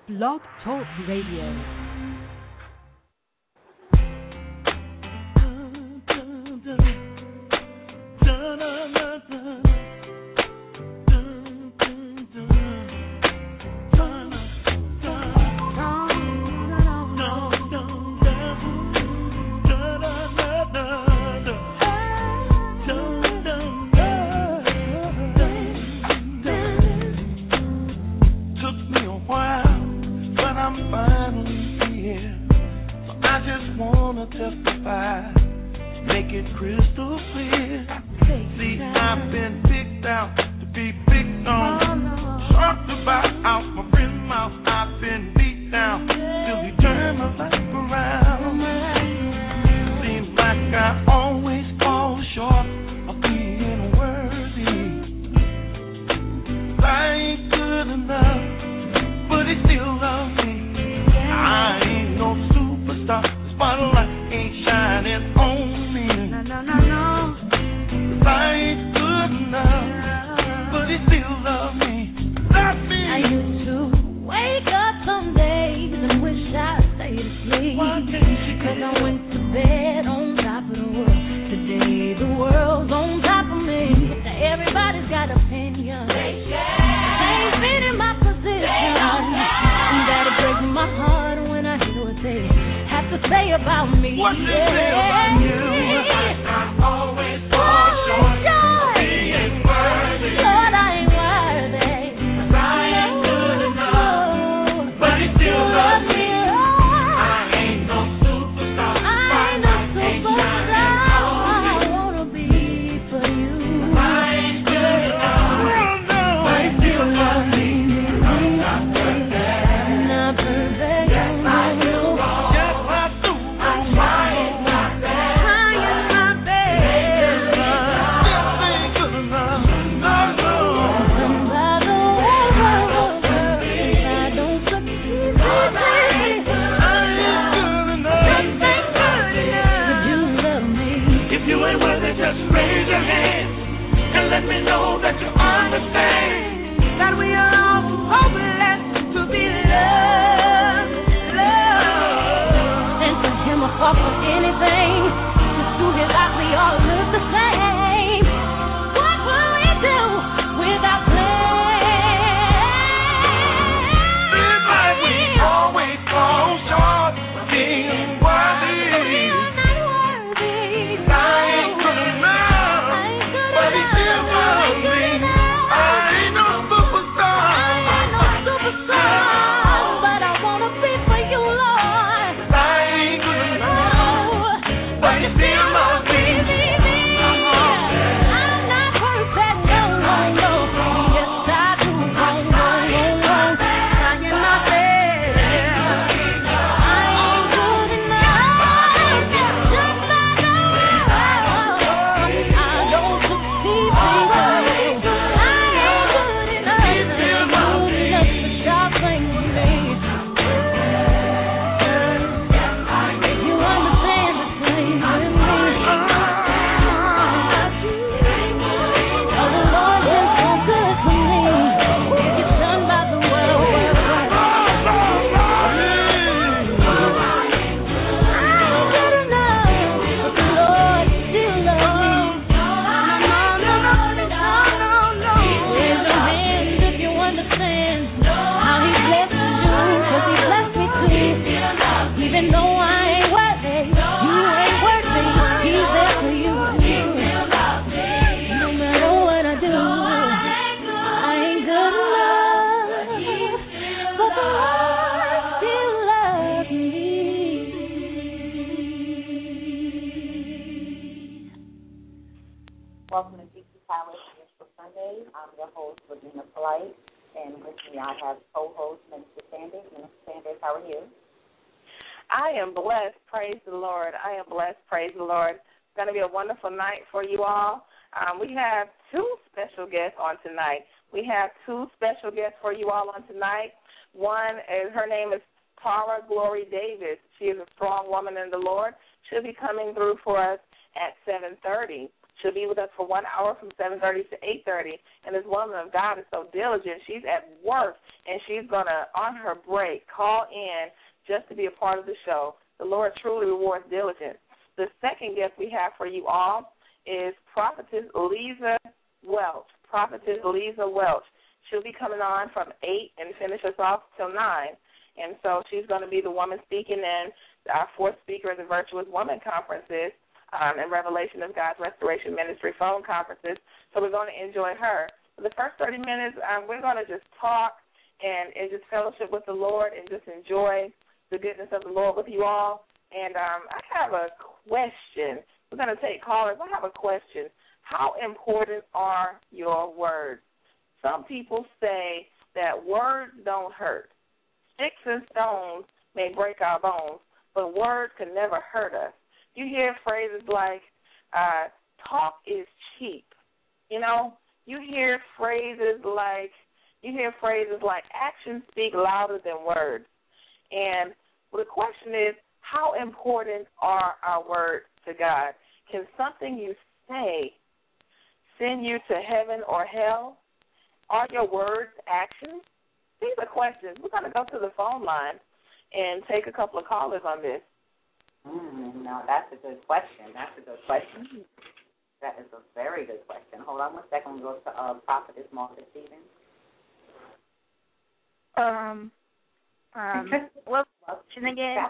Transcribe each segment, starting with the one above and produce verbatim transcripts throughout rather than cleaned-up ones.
Blog Talk Radio. Testify, make it crystal clear. See, I've been picked out to be picked on, talked about out my friend's mouth. I've been beat down till he turned my life around. Seems like I always fall short of being worthy. I ain't good enough, but he still loves me. I ain't no superstar. Spotlight ain't shining on me. No, no, no, no. 'Cause I ain't good enough, but he still loves me. Love me. I used to wake up some days and wish I stayed asleep. 'Cause I went to bed on top of the world. Today the world's on top of me. Now everybody's got opinions. They ain't fitting my position. And that'll break my heart when I hear what they have to say about me. What they say about you? I always fall short of being worthy. Lord, I ain't worthy. 'Cause I ain't good enough, but he still loves me. I ain't no superstar. I ain't no superstar. I wanna be for you. I ain't good enough, but he still loves me. I'm not perfect. Not perfect. Yes, I do. Yes, I do. I'm trying my best. Trying my best. This ain't good enough. No, no. And by the way, I don't succeed. I ain't good enough. This ain't good enough. But you love me. If you ain't worthy, just raise your hand and let me know that you understand that we are all hopeless to be loved, loved. And to him I fall for anything. Just to his eyes we all look the same. What will we do without Seems like we always fall short of being worthy. I ain't good enough, but he still loves me. I ain't no superstar. But I wanna be for you, Lord. I ain't good enough, but he still loves me. I'm not perfect, no, no, no. Yes, I do wrong, wrong, wrong, wrong. Trying my best. I ain't good enough. Just I know I don't succeed. I ain't good enough. Good enough to stop playing with me. If you understand the same with me. Oh, the Lord is so good to me. It's done by the world. I ain't good enough, but the Lord still loves me. No, no, no, no, no, no. Raise your hands if you understand how He blesses you, 'cause He blessed me too. Even though I ain't worthy, you ain't worthy. He's there for you. No matter what I do, I ain't good enough, but the Lord still loves me. Welcome to G T Palace Minister Sunday. I'm your host, Regina Polite, and with me I have co-host Minister Sanders. Minister Sanders, how are you? I am blessed. Praise the Lord. I am blessed. Praise the Lord. It's going to be a wonderful night for you all. Um, we have two special guests on tonight. We have two special guests for you all on tonight. One is, her name is Tara Glory Davis. She is a strong woman in the Lord. She'll be coming through for us at seven thirty. She'll be with us for one hour from seven thirty to eight thirty. And this woman of God is so diligent. She's at work, and she's going to, on her break, call in just to be a part of the show. The Lord truly rewards diligence. The second gift we have for you all is Prophetess Lisa Welch. Prophetess Lisa Welch. She'll be coming on from eight and finish us off till nine. And so she's going to be the woman speaking in our fourth speaker of the Virtuous Woman Conferences um, and Revelation of God's Restoration Ministry phone conferences. So we're going to enjoy her. For the first thirty minutes, um, we're going to just talk and, and just fellowship with the Lord and just enjoy the goodness of the Lord with you all. And um, I have a question. We're going to take callers. I have a question. How important are your words? Some people say that words don't hurt. Sticks and stones may break our bones, but words can never hurt us. You hear phrases like, uh, talk is cheap. You know, you hear phrases like, you hear phrases like actions speak louder than words. And well, the question is, how important are our words to God? Can something you say send you to heaven or hell? Are your words actions? These are questions. We're going to go to the phone line and take a couple of callers on this. Mm, no, that's a good question. That's a good question. That is a very good question. Hold on one second. We'll go to uh, Prophetess Martha Stevens. Um, um, what question again?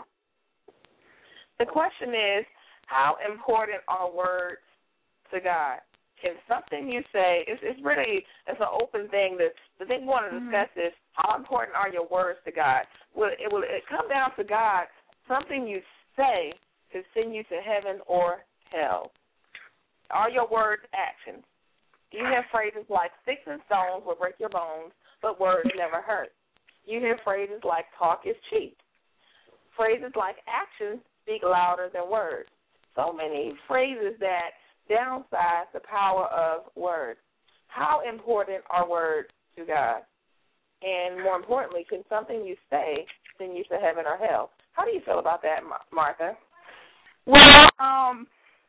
The question is, how important are words to God? Can something you say, it's, it's really, it's an open thing. That the thing we want to discuss mm-hmm. is, how important are your words to God? Will it, will it come down to God, something you say to send you to heaven or hell? Are your words actions? Do you hear phrases like, sticks and stones will break your bones, but words never hurt? You hear phrases like, talk is cheap. Phrases like, actions speak louder than words. So many phrases that downsize the power of words. How important are words to God? And more importantly, can something you say send you to heaven or hell? How do you feel about that, Martha? Well, um,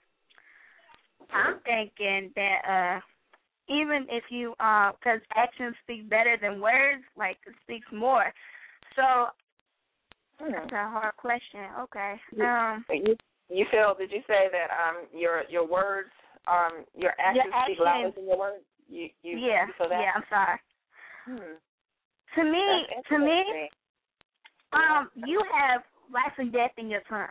I'm thinking that uh, even if you, because uh, actions speak better than words, like it speaks more. So hmm. that's a hard question. Okay. Um, you, you feel? Did you say that um your your words um your actions your speak louder than your words? You, you, yeah. You feel that? Yeah. I'm sorry. Hmm. To me, to me, um, you have life and death in your tongue.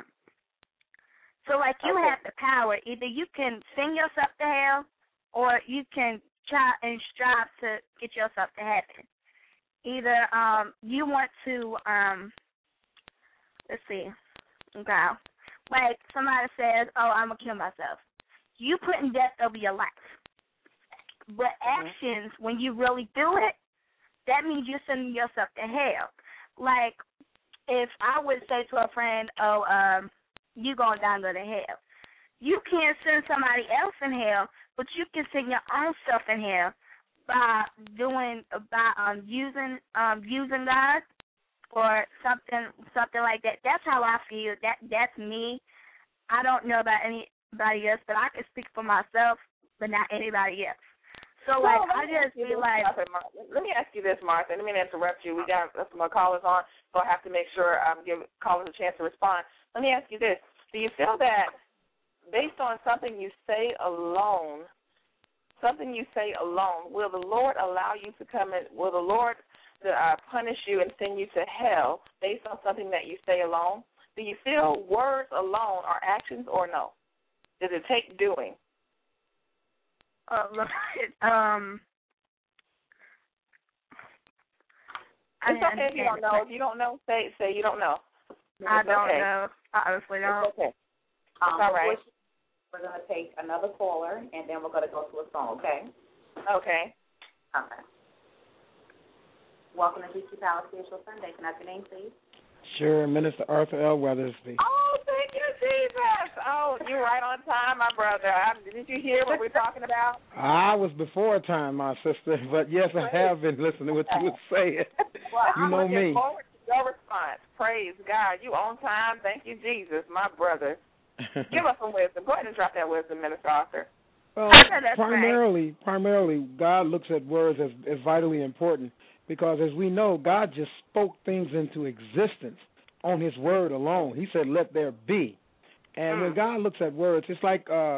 So, like, you okay. have the power. Either you can send yourself to hell, or you can try and strive to get yourself to heaven. Either um, you want to, um, let's see, okay, like somebody says, oh, I'm going to kill myself. You putting death over your life. But actions, mm-hmm. when you really do it, that means you're sending yourself to hell. Like, if I would say to a friend, oh, um, you're going down to hell. You can't send somebody else in hell, but you can send your own self in hell by doing, by um, using um, using God or something something like that. That's how I feel. That That's me. I don't know about anybody else, but I can speak for myself, but not anybody else. So, like, well, I just feel like... Let me ask you this, Martha. Let me interrupt you. We got some more callers on, so I have to make sure I um, give callers a chance to respond. Let me ask you this. Do you feel that based on something you say alone, something you say alone, will the Lord allow you to come in, will the Lord uh, punish you and send you to hell based on something that you say alone? Do you feel words alone are actions or no? Does it take doing? Uh, um, it's I okay if you don't know. If you don't know, say say you don't know. I it's don't okay. know. I honestly don't. It's okay. Um, it's all right. We're going to take another caller, and then we're going to go to a song, okay? Okay. Okay. Welcome to G Q Power Spiritual Sunday. Can I have your name, please? Sure, Minister Arthur L. Weathersby. Oh, thank you, Jesus. Oh, you're right on time, my brother. I, did you hear what we're talking about? I was before time, my sister, but yes, I have been listening to what you were saying. Well, you I'm know looking me. forward to your response. Praise God. You on time. Thank you, Jesus, my brother. Give us some wisdom. Go ahead and drop that wisdom, Minister Arthur. Well, I know that's primarily, right. primarily, God looks at words as, as vitally important because, as we know, God just spoke things into existence on His word alone. He said, "Let there be." And mm. when God looks at words, it's like, uh,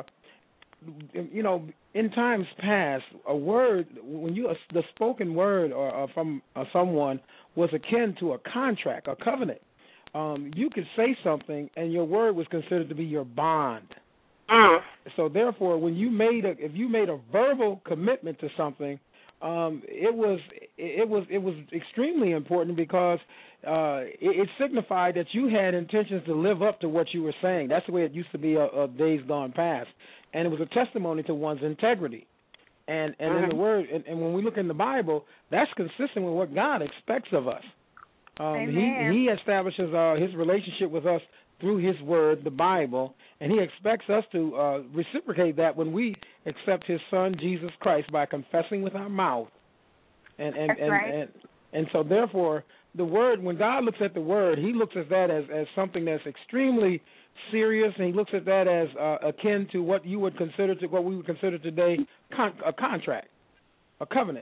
you know, in times past, a word, when you the spoken word or, or from uh, someone was akin to a contract, a covenant. Um, you could say something, and your word was considered to be your bond. Mm. So therefore, when you made a, if you made a verbal commitment to something, um, it was it was it was extremely important because uh, it, it signified that you had intentions to live up to what you were saying. That's the way it used to be of uh, uh, days gone past, and it was a testimony to one's integrity. And and mm-hmm. in the word, and, and when we look in the Bible, that's consistent with what God expects of us. Um, he he establishes uh, His relationship with us through His word, the Bible, and He expects us to uh, reciprocate that when we accept His Son, Jesus Christ, by confessing with our mouth. And and, That's and, right. and and so therefore, the word, when God looks at the word, He looks at that as, as something that's extremely serious, and He looks at that as uh, akin to what you would consider to what we would consider today con- a contract, a covenant.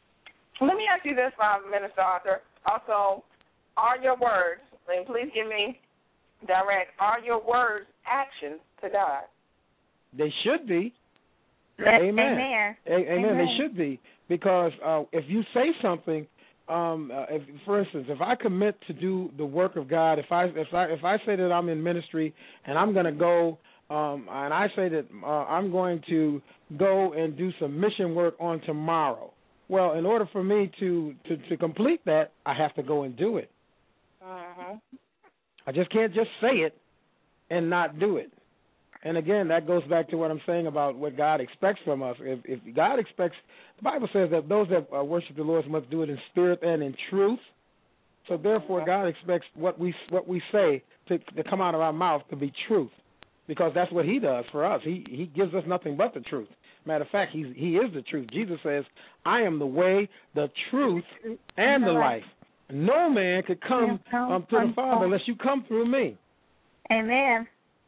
Let me ask you this, um, Minister Arthur. Also, are your words, and please give me direct, are your words actions to God? They should be. Amen. Amen. A- Amen. Amen. They should be, because uh, if you say something, um, uh, if, for instance, if I commit to do the work of God, if I if I if I say that I'm in ministry and I'm going to go, um, and I say that uh, I'm going to go and do some mission work on tomorrow. Well, in order for me to, to, to complete that, I have to go and do it. Uh-huh. I just can't just say it and not do it. And again, that goes back to what I'm saying about what God expects from us. If, if God expects, the Bible says that those that uh, worship the Lord must do it in spirit and in truth. So therefore, God expects what we what we say to, to come out of our mouth to be truth, because that's what He does for us. He He gives us nothing but the truth. Matter of fact, He He is the truth. Jesus says, "I am the way, the truth, and the life. No man could come um, to the Father unless you come through me." Amen.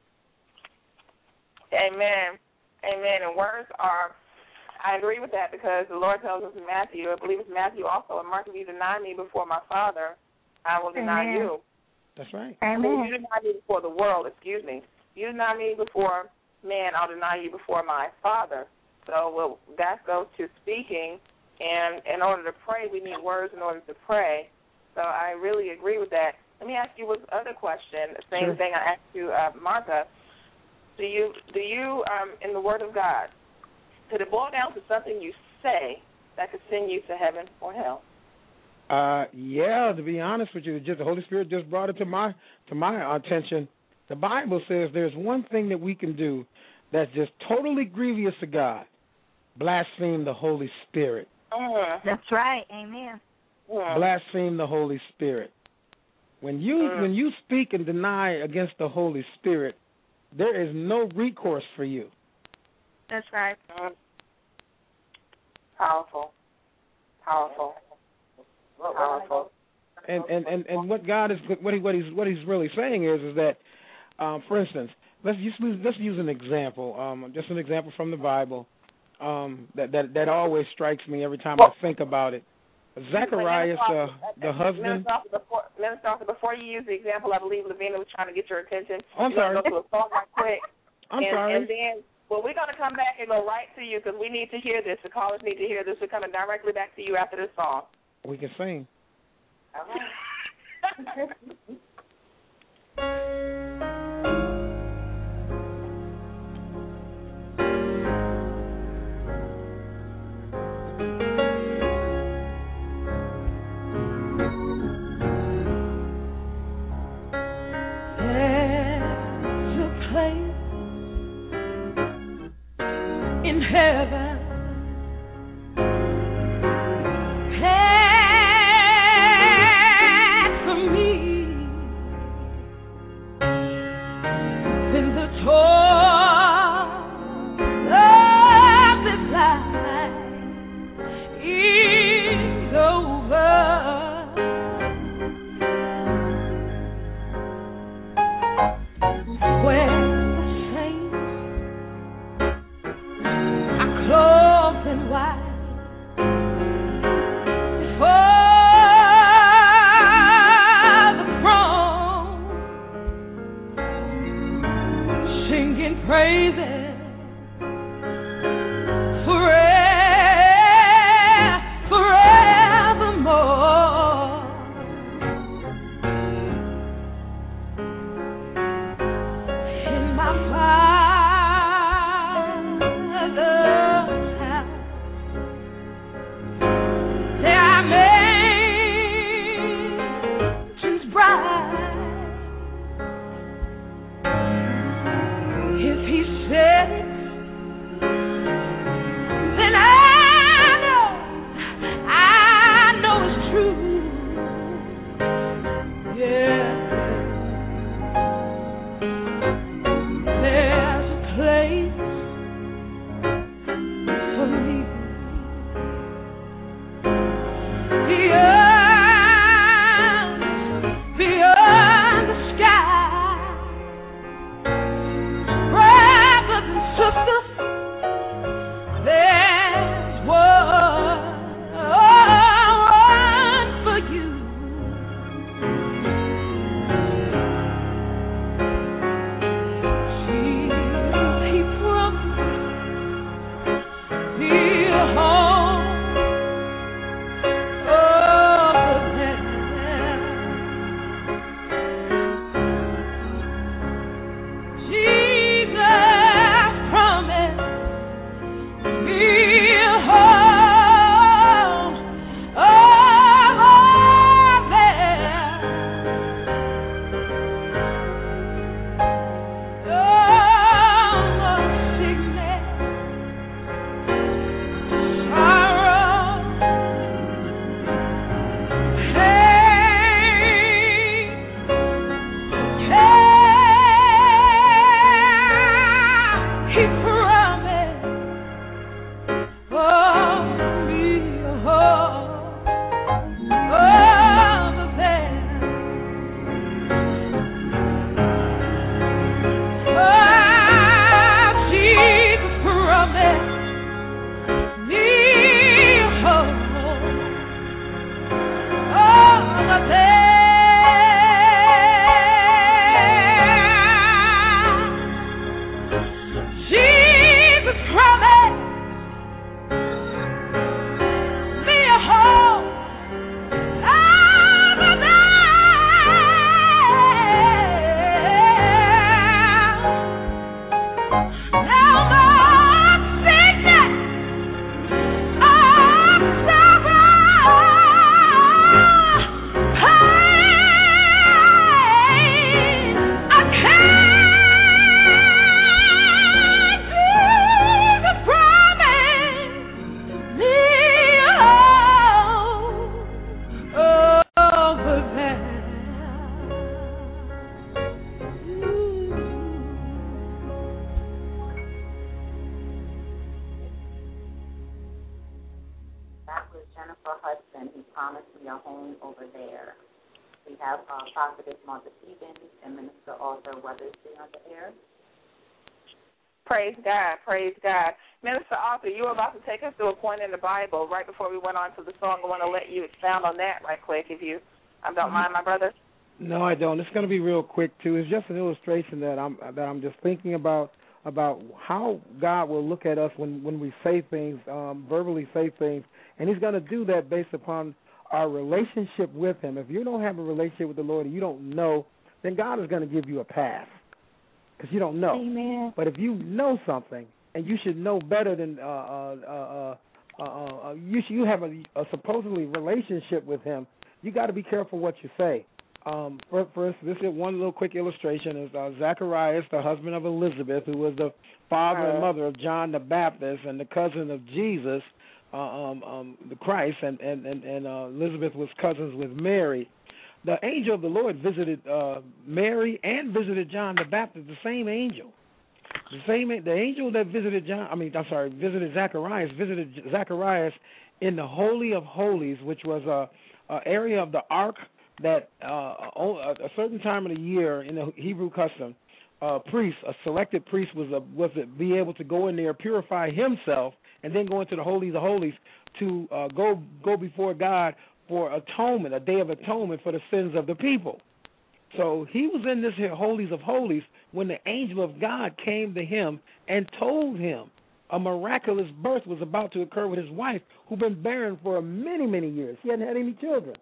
Amen. Amen. And words are, I agree with that, because the Lord tells us in Matthew, I believe it's Matthew also, and Mark, if you deny me before my Father, I will deny Amen. you. That's right. Amen. You deny me before the world, excuse me. You deny me before man, I'll deny you before my Father. So well, that goes to speaking, and in order to pray, we need words in order to pray. So I really agree with that. Let me ask you one other question, the same Sure. thing I asked you, uh, Martha. Do you, do you um, in the Word of God, could it boil down to something you say that could send you to heaven or hell? Uh, yeah, to be honest with you, just the Holy Spirit just brought it to my to my attention. The Bible says there's one thing that we can do that's just totally grievous to God: blaspheme the Holy Spirit. Uh, That's right. Amen. yeah. Blaspheme the Holy Spirit. When you Uh, when you speak and deny against the Holy Spirit, there is no recourse for you. That's right. uh, powerful. Powerful. Powerful. And and, and, and what God is what he what he's what he's really saying is is that, um, for instance, let's just let's use an example, um, just an example from the Bible, um, that, that that always strikes me every time I think about it. Zacharias, uh, the husband. Minister Arthur, before, Minister Arthur, before you use the example, I believe Lavina was trying to get your attention. Oh, I'm We're sorry. Go to a song right quick. I'm and, sorry. And then, well, we're going to come back and go right to you because we need to hear this. The callers need to hear this. We're coming directly back to you after this song. We can sing. All right. There's a place in heaven prepared for me. Praise God, praise God. Minister Arthur, you were about to take us to a point in the Bible right before we went on to the song. I want to let you expound on that right quick, if you um, don't mind, my brother. No, I don't. It's going to be real quick too. It's just an illustration that I'm that I'm just thinking about about how God will look at us when, when we say things, um, verbally say things, and He's going to do that based upon our relationship with Him. If you don't have a relationship with the Lord and you don't know, then God is going to give you a pass. Because you don't know. Amen. But if you know something, and you should know better than uh, uh, uh, uh, uh, you should, you have a, a supposedly relationship with Him, you got to be careful what you say. Um, for, for instance, this is one little quick illustration is uh, Zacharias, the husband of Elizabeth, who was the father uh, and mother of John the Baptist and the cousin of Jesus, uh, um, um, the Christ, and and and, and uh, Elizabeth was cousins with Mary. The angel of the Lord visited uh, Mary and visited John the Baptist, the same angel. The same the angel that visited John, I mean, I'm sorry, visited Zacharias, visited Zacharias in the Holy of Holies, which was a, a area of the Ark that uh, a certain time of the year in the Hebrew custom, a priest, a selected priest was a, was to be able to go in there, purify himself, and then go into the Holies of Holies to uh, go go before God for atonement, a day of atonement for the sins of the people. So he was in this here Holies of Holies when the angel of God came to him and told him a miraculous birth was about to occur with his wife, who'd been barren for many, many years. He hadn't had any children.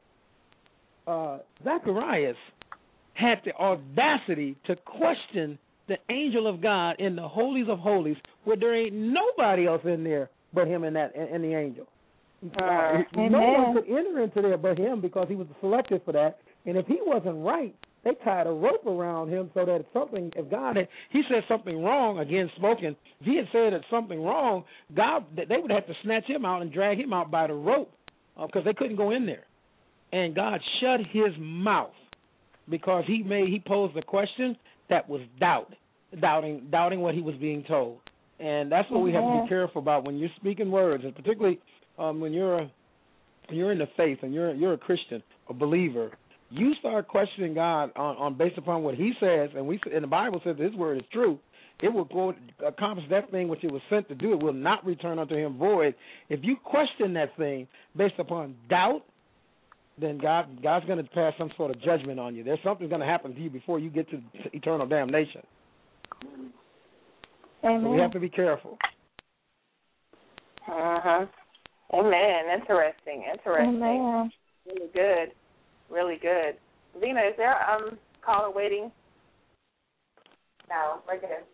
Uh, Zacharias had the audacity to question the angel of God in the Holies of Holies, where there ain't nobody else in there but him and that and the angel. Uh, no one could enter into there but him because he was selected for that. And if he wasn't right, they tied a rope around him so that if something, if God had, he said something wrong, again spoken, if he had said that something wrong, God, they would have to snatch him out and drag him out by the rope because uh, they couldn't go in there. And God shut his mouth because he made, he posed a question that was doubt, doubting, doubting what he was being told. And that's what we have to be careful about when you're speaking words, and particularly um, when you're a, when you're in the faith and you're you're a Christian, a believer. You start questioning God on, on based upon what He says, and we and the Bible says His word is true. It will go accomplish that thing which it was sent to do. It will not return unto Him void. If you question that thing based upon doubt, then God God's going to pass some sort of judgment on you. There's something going to happen to you before you get to, to eternal damnation. Amen. So we have to be careful. Uh huh. Amen. Interesting. Interesting. Amen. Really good. Really good. Zena, is there a um, caller waiting? No, we're good.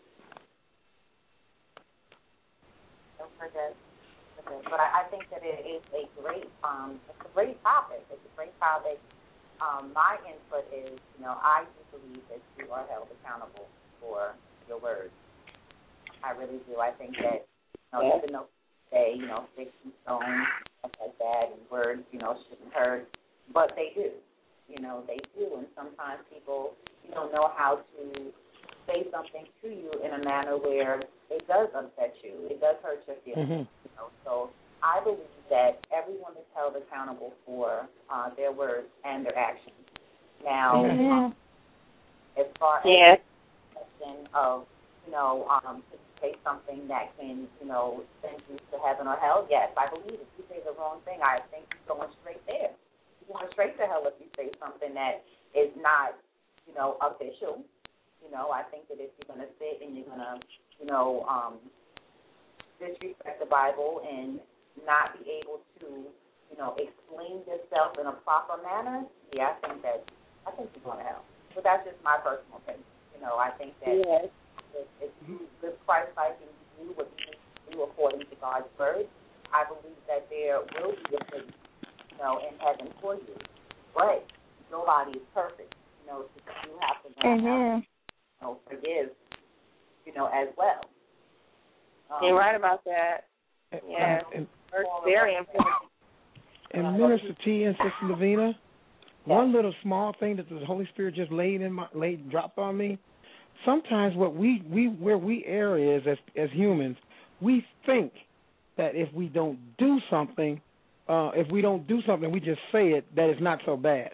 No, we're good. We're good. But I, I think that it is a great, um, it's a great topic. It's a great topic. Um, my input is, you know, I do believe that you are held accountable for your words. I really do. I think that, you know, even though they, you know, sticks and stones, stuff like that, and words, you know, shouldn't hurt, but they do. You know, they do. And sometimes people, you don't know how to say something to you in a manner where it does upset you. It does hurt your feelings. Mm-hmm. You know, so I believe that everyone is held accountable for uh, their words and their actions. Now, mm-hmm. um, as far as yeah. the question of, you know, um, say something that can, you know, send you to heaven or hell, yes, I believe if you say the wrong thing, I think you're going straight there. going straight to hell if you say something that is not, you know, official. You know, I think that if you're going to sit and you're going to, you know, um, disrespect the Bible and not be able to, you know, explain yourself in a proper manner, yeah, I think that, I think you're going to hell. But that's just my personal opinion. You know, I think that Yes. if, if you live Christ-like and you do what you need to do according to God's word, I believe that there will be a place, you know, in heaven for you. But nobody is perfect. You know, so you have to learn how to, you know, forgive, you know, as well. Um, You're right about that. Yeah. And, It's very important. and Minister T and Sister Lavina, one little small thing that the Holy Spirit just laid in my laid dropped on me. Sometimes what we, we where we err is as as humans, we think that if we don't do something, uh, if we don't do something, we just say it, that it's not so bad.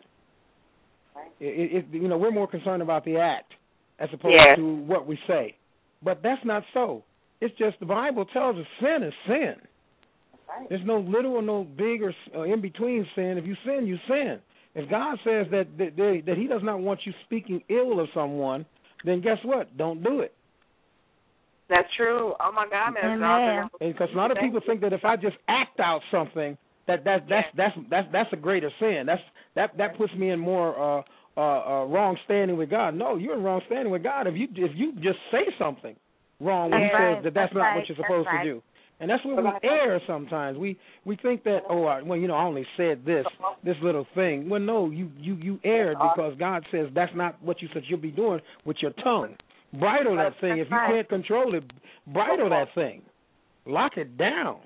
It, it, you know, we're more concerned about the act as opposed Yes. to what we say. But that's not so. It's just the Bible tells us sin is sin. right. There's no little or no big or uh, in between sin. If you sin, you sin. If God says that, that that that He does not want you speaking ill of someone, then guess what? Don't do it. That's true. Oh my God, man. Amen. Because a lot of people think that if I just act out something, that that that's that's that's that's a greater sin. That's that that puts me in more uh, uh, uh, wrong standing with God. No, you're in wrong standing with God if you if you just say something wrong when He That's right. says that that's, That's not right. what you're That's supposed right. to do. And that's where we err sometimes. We we think that, oh, I, well, you know, I only said this this little thing. Well, no, you you you erred because God says that's not what you said you'll be doing with your tongue. Bridle that thing. If you can't control it, bridle that thing. Lock it down.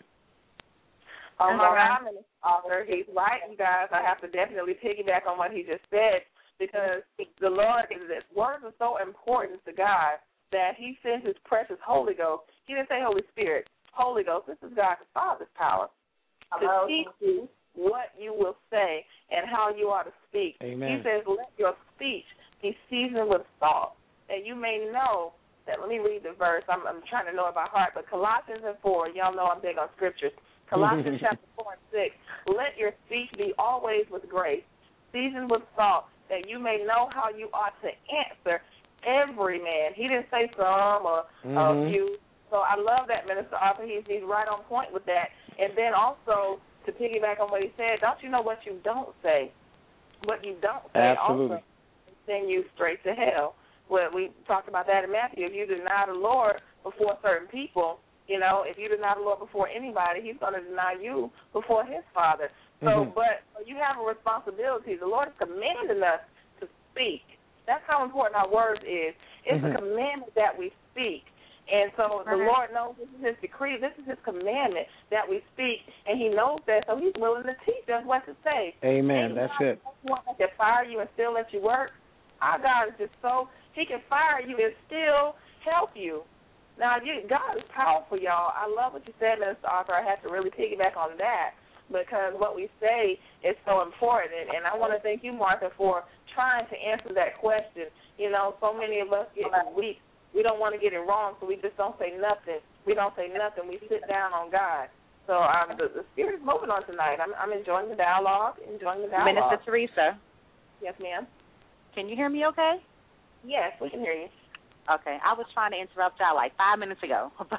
Oh my God, Minister Author, he's right, you guys. I have to definitely piggyback on what he just said because the Lord, his words are so important to God that He sent His precious Holy Ghost. He didn't say Holy Spirit. Holy Ghost, this is God the Father's power to teach you what you will say and how you are to speak. Amen. He says, let your speech be seasoned with salt, that you may know that. Let me read the verse. I'm, I'm trying to know it by heart, but Colossians and four, y'all know I'm big on scriptures. Colossians chapter four and six, let your speech be always with grace, seasoned with salt, that you may know how you ought to answer every man. He didn't say some or mm-hmm. a few. So I love that, Minister Arthur. He's, he's right on point with that. And then also, to piggyback on what he said, don't you know what you don't say? What you don't say Absolutely. also send you straight to hell. Well, we talked about that in Matthew. If you deny the Lord before certain people, you know, if you deny the Lord before anybody, He's going to deny you before His Father. So, mm-hmm. but you have a responsibility. The Lord is commanding us to speak. That's how important our words is. It's mm-hmm. a commandment that we speak. And so the Lord knows this is His decree, this is His commandment that we speak, and He knows that, so He's willing to teach us what to say. Amen. That's it. One that can fire you and still let you work. Our God is just so, He can fire you and still help you. Now, you, God is powerful, y'all. I love what you said, Mister Arthur. I have to really piggyback on that because what we say is so important. And, and I want to thank you, Martha, for trying to answer that question. You know, so many of us get weak. We don't want to get it wrong, so we just don't say nothing. We don't say nothing. We sit down on God. So um, the, the Spirit is moving on tonight. I'm, I'm enjoying the dialogue, enjoying the dialogue. Minister Teresa. Yes, ma'am. Can you hear me okay? Yes, we can hear you. Okay. I was trying to interrupt y'all like five minutes ago. I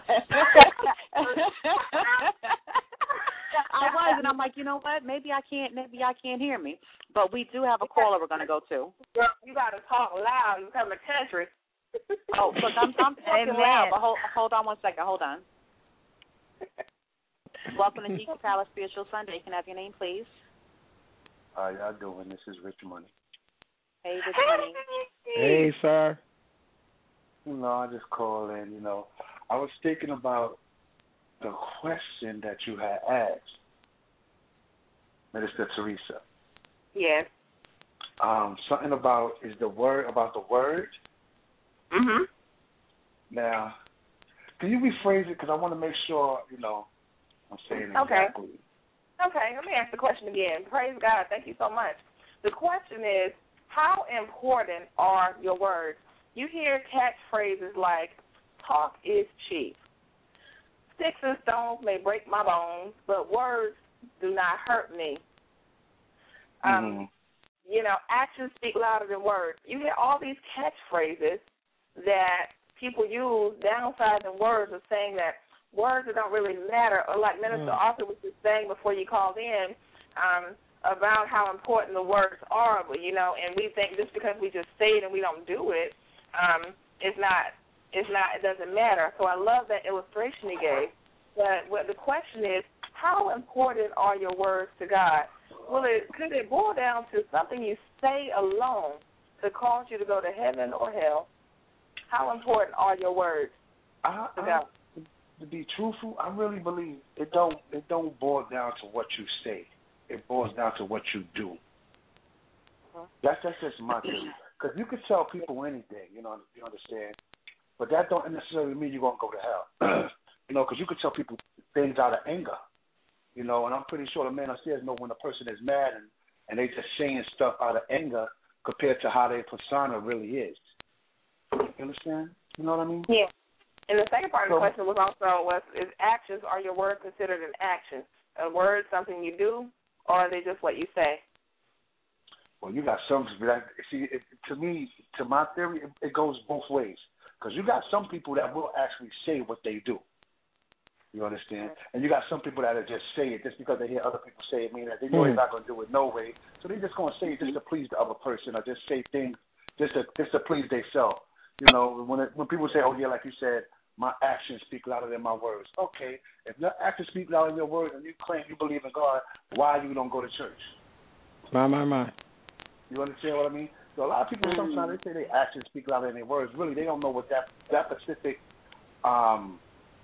was, and I'm like, you know what? Maybe I can't. Maybe I can't hear me. But we do have a caller we're going to go to. Girl, you got to talk loud. You come to country. Oh, look, I'm, I'm talking loud, but hold, hold on one second. Hold on. Welcome to Deacon Palace Spiritual Sunday. Can I have your name, please? How y'all doing? This is Rich Money. Hey, Rich Money. Hey, sir. You know, I just call in, you know. I was thinking about the question that you had asked, Minister Teresa. Yes. Um, something about, is the word, about the word? Mm-hmm. Now, can you rephrase it? Because I want to make sure, you know, I'm saying it Okay. exactly. Okay, let me ask the question again. Praise God. Thank you so much. The question is, how important are your words? You hear catchphrases like, talk is cheap. Sticks and stones may break my bones, but words do not hurt me. Um, mm-hmm. You know, actions speak louder than words. You hear all these catchphrases that people use, downsizing words, of saying that words that don't really matter, or like Minister mm. Arthur was just saying before you called in, um, about how important the words are, you know, and we think just because we just say it and we don't do it, um, it's not, it's not, it doesn't matter. So I love that illustration he gave. But what the question is, how important are your words to God? Well, it, could it boil down to something you say alone to cause you to go to heaven or hell? How important are your words I, to God? I, to be truthful, I really believe it don't it don't boil down to what you say. It boils down to what you do. Uh-huh. That's that's just my theory. Because you can tell people anything, you know, you understand, but that don't necessarily mean you're gonna go to hell. You know, because you can tell people things out of anger. You know, and I'm pretty sure the man upstairs know when a person is mad and, and they just saying stuff out of anger compared to how their persona really is. You understand? You know what I mean? Yeah. And the second part of the so, question was also, was, is actions, are your words considered an action? A word something you do, or are they just what you say? Well, you got some, see, it, to me, to my theory, it, it goes both ways. Because you got some people that will actually say what they do. You understand? And you got some people that are just say it just because they hear other people say it, meaning that they know mm. they're not going to do it no way. So they're just going to say it just to please the other person, or just say things just to just to please themselves. You know, when it, when people say, "Oh yeah," like you said, my actions speak louder than my words. Okay, if your actions speak louder than your words, and you claim you believe in God, why you don't go to church? My my my. You understand what I mean? So a lot of people mm. sometimes they say their actions speak louder than their words. Really, they don't know what that that specific um.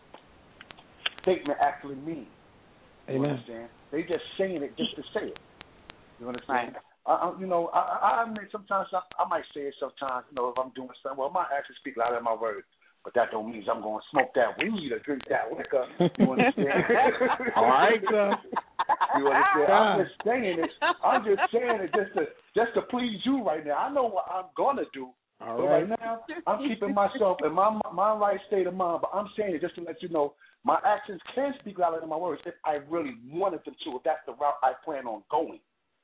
statement actually means. You Amen. understand? They just saying it just to say it. You understand? Right. I, I, you know, I, I admit sometimes I, I might say it sometimes, you know, if I'm doing something. Well, my actions speak louder than my words, but that don't mean I'm going to smoke that weed or drink that liquor. You understand? All right, sir. You understand? I'm just saying it. I'm just saying it just to just to please you right now. I know what I'm going to do. All but right. right now, I'm keeping myself in my my right state of mind, but I'm saying it just to let you know my actions can speak louder than my words if I really wanted them to, if that's the route I plan on going.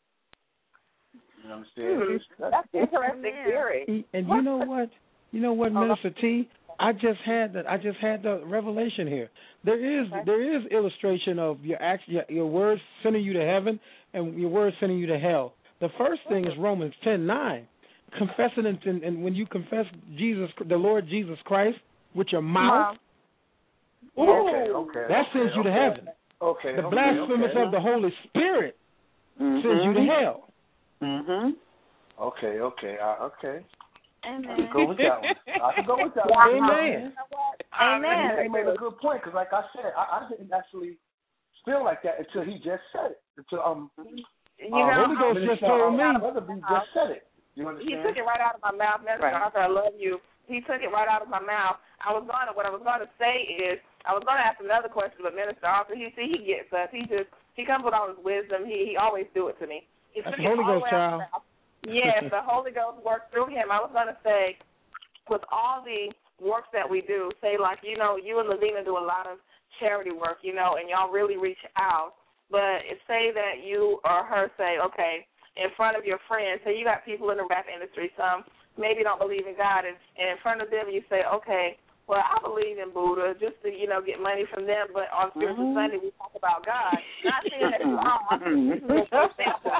You understand? Hmm. That's, that's interesting theory. And you know what? You know what, Minister T? I just had the I just had the revelation here. There is okay. there is illustration of your act, your, your words sending you to heaven and your words sending you to hell. The first thing is Romans ten nine. Confessing and, and, and when you confess Jesus, the Lord Jesus Christ, with your mouth, okay, okay, that sends okay, you to okay. heaven. Okay, the okay, blasphemous okay. of the Holy Spirit mm-hmm. sends you to hell. Mhm. Okay, okay, uh, okay. Amen. I can go with that one. I can go with that one. Amen. Amen. Amen. He made a good point because, like I said, I, I didn't actually feel like that until he just said it. Until um, you uh, know, Holy Ghost just told me. He just said it. You understand? He took it right out of my mouth. Minister right. Arthur, I love you. He took it right out of my mouth. I was gonna, what I was gonna say is, I was gonna ask another question, but Minister Arthur, he see, he gets us. He just, he comes with all his wisdom. He, he always do it to me. He That's took the Holy Ghost, child. Yes, the Holy Ghost works through him. I was gonna say, with all the works that we do, say like, you know, you and Lavina do a lot of charity work, you know, and y'all really reach out. But say that you or her say, okay, in front of your friends, say you got people in the rap industry, some maybe don't believe in God, and, and in front of them you say, okay, well, I believe in Buddha just to, you know, get money from them, but on Spiritual mm-hmm. Sunday we talk about God. Not saying that you are. This is a good example.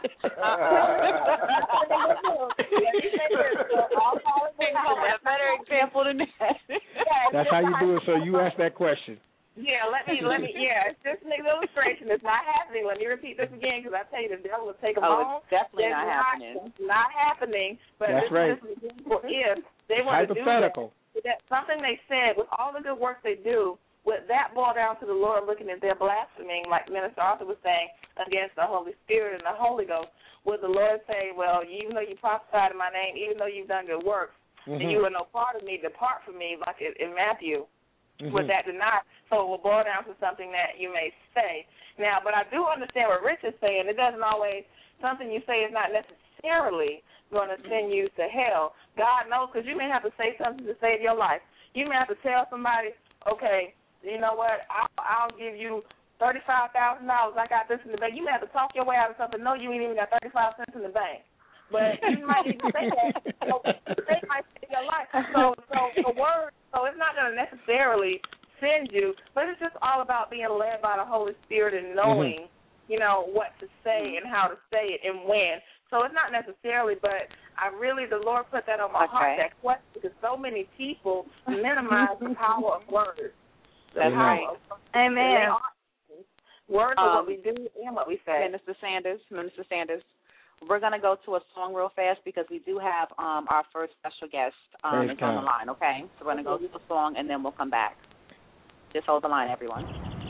Better example than that. That's how you do it, so you ask that question. Yeah, let me, let me, yeah, it's just an illustration. It's not happening. Let me repeat this again, because I tell you, the devil will take them oh, home. It's definitely It's not, not happening. It's not happening, but that's this right. is an example if they want to do that. That something they said, with all the good work they do, would that boil down to the Lord looking at their blaspheming, like Minister Arthur was saying, against the Holy Spirit and the Holy Ghost? Would the Lord say, well, even though you prophesied in my name, even though you've done good works, mm-hmm. and you are no part of me, depart from me, like in, in Matthew? Mm-hmm. Would that deny? So it will boil down to something that you may say. Now, but I do understand what Rich is saying. It doesn't always, something you say is not necessarily going to send you to hell. God knows, because you may have to say something to save your life. You may have to tell somebody, okay, you know what, I'll, I'll give you thirty-five thousand dollars. I got this in the bank. You may have to talk your way out of something. No, you ain't even got thirty-five cents in the bank. But you might even say that. So they might save your life. So, so the word, so it's not going to necessarily send you, but it's just all about being led by the Holy Spirit and knowing, mm-hmm. you know, what to say and how to say it and when. So it's not necessarily, but I really, the Lord put that on my okay. heart, that question, because so many people minimize the power of words. That's right. Amen. Words are um, what we do and what we say. Minister Sanders, Minister Sanders, we're going to go to a song real fast because we do have um, our first special guest um, is on the line, okay? So we're going to go to a song and then we'll come back. Just hold the line, everyone.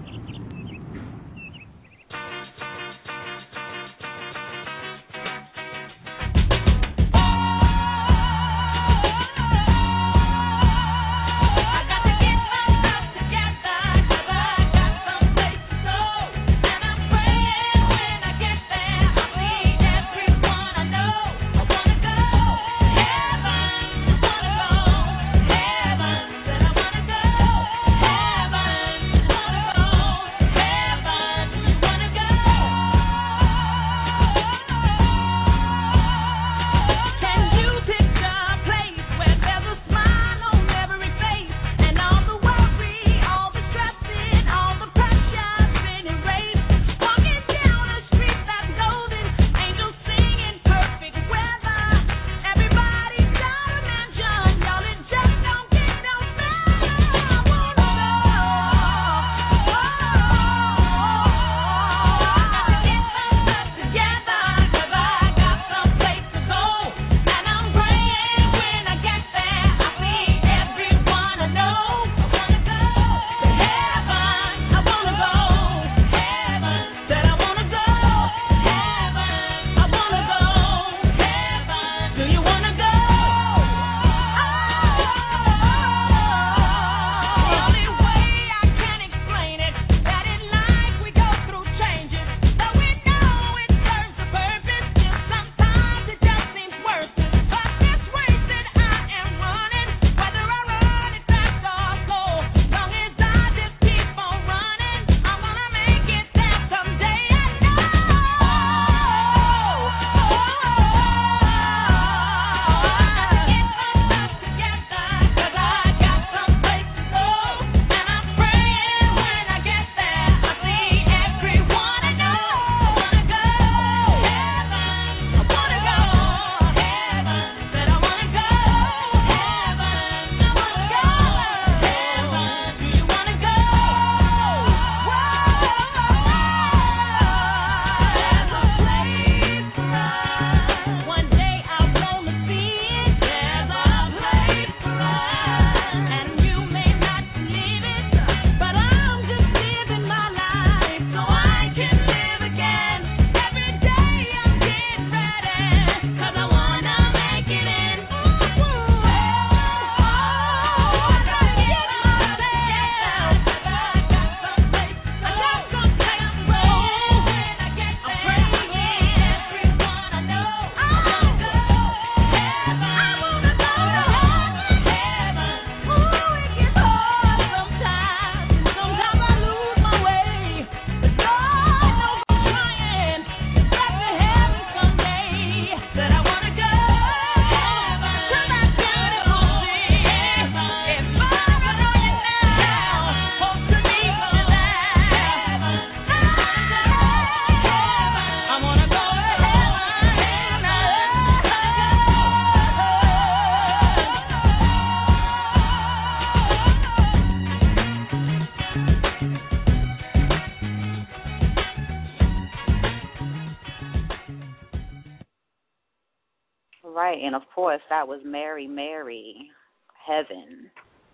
Right, and of course that was Mary, Mary, Heaven,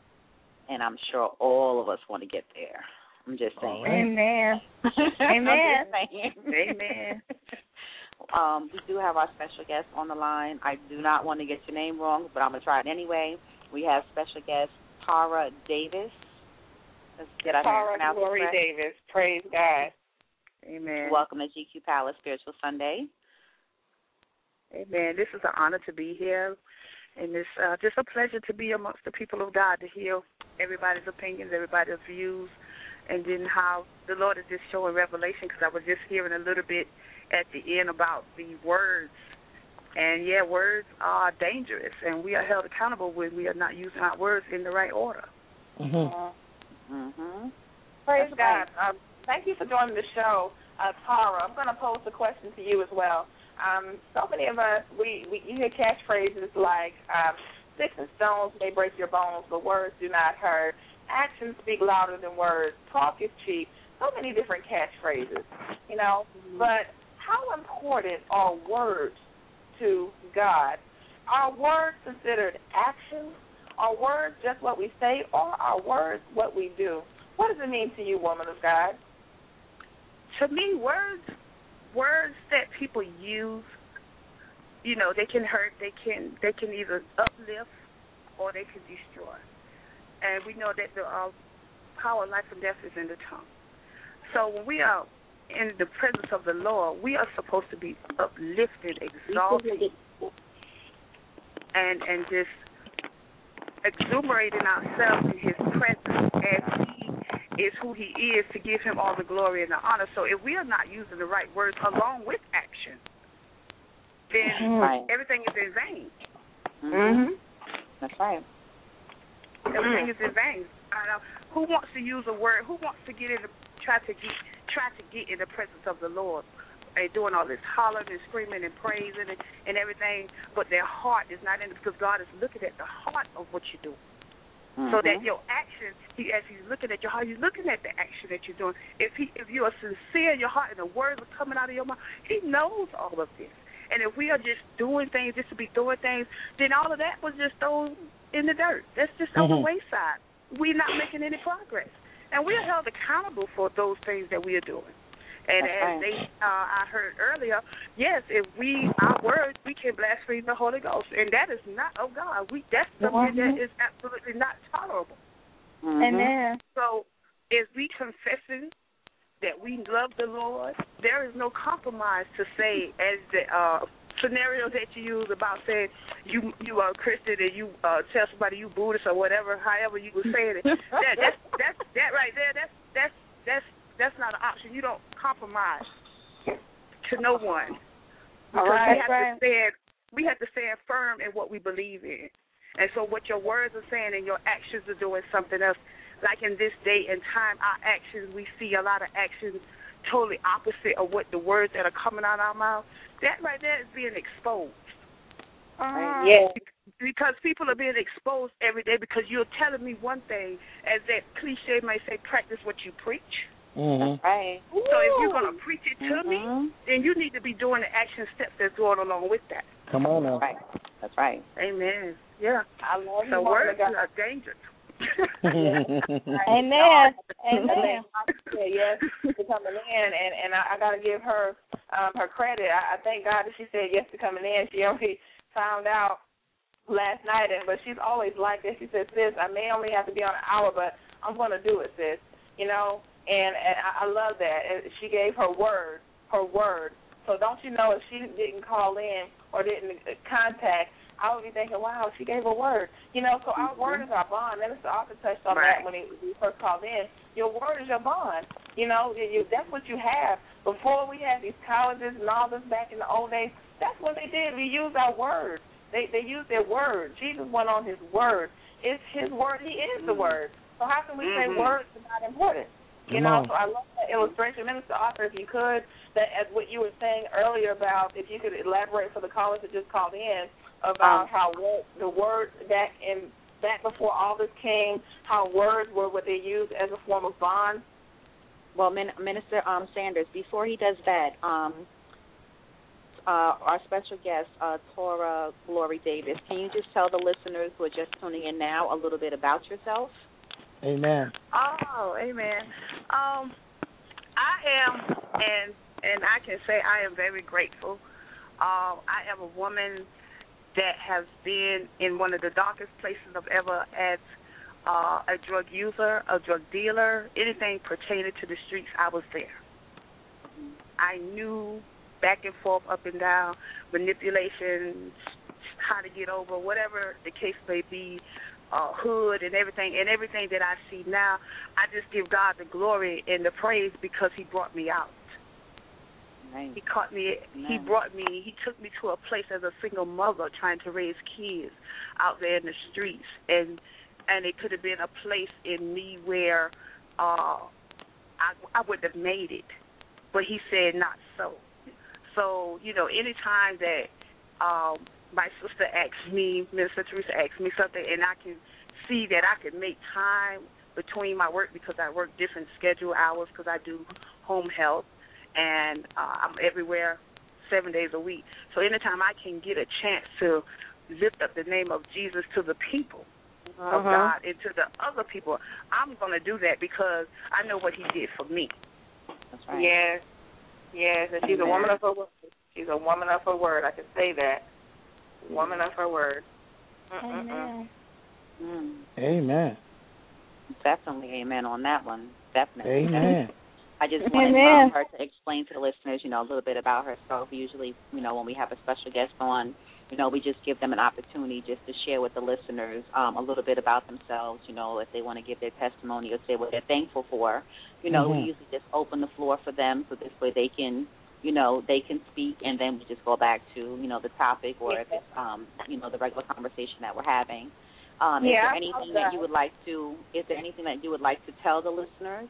and I'm sure all of us want to get there. I'm just saying. Amen. Amen. Amen. um, we do have our special guest on the line. I do not want to get your name wrong, but I'm going to try it anyway. We have special guest Tara Davis. Let's get our Tara Glory Davis. Praise God. Amen. Welcome to G Q Palace Spiritual Sunday. Amen. This is an honor to be here, And it's uh, just a pleasure to be amongst the people of God, to hear everybody's opinions, everybody's views, and then how the Lord is just showing revelation, because I was just hearing a little bit at the end about the words. And, yeah, words are dangerous, and we are held accountable when we are not using our words in the right order. Mm-hmm. Mm-hmm. Praise That's God. right. Um, thank you for joining the show, uh, Tara. I'm going to pose a question to you as well. Um, so many of us, we, we you hear catchphrases like, um, sticks and stones may break your bones, but words do not hurt. Actions speak louder than words. Talk is cheap. So many different catchphrases, you know. But how important are words to God? Are words considered actions? Are words just what we say, or are words what we do? What does it mean to you, woman of God? To me, words, words that people use, you know, they can hurt. They can, they can either uplift or they can destroy. And we know that the uh, power of life and death is in the tongue. So when we are in the presence of the Lord, we are supposed to be uplifted, exalted, and and just exuberating ourselves in His presence as He is who He is, to give Him all the glory and the honor. So if we are not using the right words along with action, then right. everything is in vain. Mm-hmm. That's right. Everything is in vain. Uh, who wants to use a word? Who wants to get in the, try to get try to get in the presence of the Lord and doing all this hollering and screaming and praising and, and everything, but their heart is not in it, because God is looking at the heart of what you do. Mm-hmm. So that your action, he, as He's looking at your heart, He's looking at the action that you're doing. If he, if you are sincere in your heart and the words are coming out of your mouth, He knows all of this. And if we are just doing things just to be doing things, then all of that was just thrown in the dirt. That's just mm-hmm. on the wayside. We're not making any progress. And we are held accountable for those things that we are doing. And That's as right. they, uh, I heard earlier, yes, if we, our words, we can blaspheme the Holy Ghost. And that is not of God. We That's something mm-hmm. that is absolutely not tolerable. Mm-hmm. Amen. So if we confessing that we love the Lord, there is no compromise to say, as the uh, scenario that you use about saying you you are a Christian and you uh, tell somebody you Buddhist or whatever, however you were saying it. that that's, that's that right there. That's that's that's that's not an option. You don't compromise to no one, because right, we have right. to stand we have to stand firm in what we believe in. And so what your words are saying and your actions are doing something else. Like in this day and time, our actions, we see a lot of actions totally opposite of what the words that are coming out of our mouth. That right there is being exposed. Uh, yeah. Because people are being exposed every day because you're telling me one thing, as that cliche may say, practice what you preach. Mm-hmm. Right. So if you're going to preach it to mm-hmm. me, then you need to be doing the action steps that's going along with that. Come on now. Right. That's right. Amen. Yeah. I love you. So words are dangerous. Amen. Amen. Yes, for coming in, and and I, I got to give her um, her credit. I, I thank God that she said yes to coming in. She only found out last night, and but she's always like that. She said, "Sis, I may only have to be on an hour, but I'm going to do it, sis." You know, and and I, I love that. And she gave her word, her word. So don't you know, if she didn't call in or didn't contact, I would be thinking, wow, she gave a word. You know, so our mm-hmm. word is our bond. Minister Arthur touched on right. that when he, he first called in. Your word is your bond. You know, you, you, that's what you have. Before we had these colleges and all this back in the old days, that's what they did. We used our word. They they used their word. Jesus went on His word. It's His word. He is the word. So how can we mm-hmm. say words are not important? You know, so I love that illustration. Minister Arthur, if you could, that as what you were saying earlier about, if you could elaborate for the callers that just called in, about um, how the words back in back before all this came, how words were what they used as a form of bond. Well, Minister um, Sanders, before he does that, um, uh, our special guest, uh, Tora Glory Davis, can you just tell the listeners who are just tuning in now a little bit about yourself? Amen. Oh, amen. Um, I am, and and I can say I am very grateful. Uh, I am a woman that has been in one of the darkest places I've ever as uh, a drug user, a drug dealer, anything pertaining to the streets, I was there. I knew back and forth, up and down, manipulation, how to get over, whatever the case may be, uh, hood and everything, and everything that I see now, I just give God the glory and the praise because he brought me out. Nice. He caught me, nice. he brought me, he took me to a place as a single mother trying to raise kids out there in the streets, and and it could have been a place in me where uh, I, I would have made it, but he said not so. So, you know, anytime that um, my sister asks me, Minister Teresa asks me something, and I can see that I can make time between my work because I work different schedule hours because I do home health, and uh, I'm everywhere seven days a week. So anytime I can get a chance to lift up the name of Jesus to the people uh-huh. of God and to the other people, I'm going to do that because I know what he did for me. That's right. Yes. Yes, and she's Amen. a woman of her word. She's a woman of her word. I can say that. Woman of her word. Amen. Mm. Amen. Definitely amen on that one. Definitely. Amen. I just wanted um, her to explain to the listeners, you know, a little bit about herself. Usually, you know, when we have a special guest on, you know, we just give them an opportunity just to share with the listeners um, a little bit about themselves, you know, if they want to give their testimony or say what they're thankful for. You know, mm-hmm. we usually just open the floor for them so this way they can, you know, they can speak, and then we just go back to, you know, the topic or if it's, um, you know, the regular conversation that we're having. Um, is yeah, there anything that you would like to, is there anything that you would like to tell the listeners?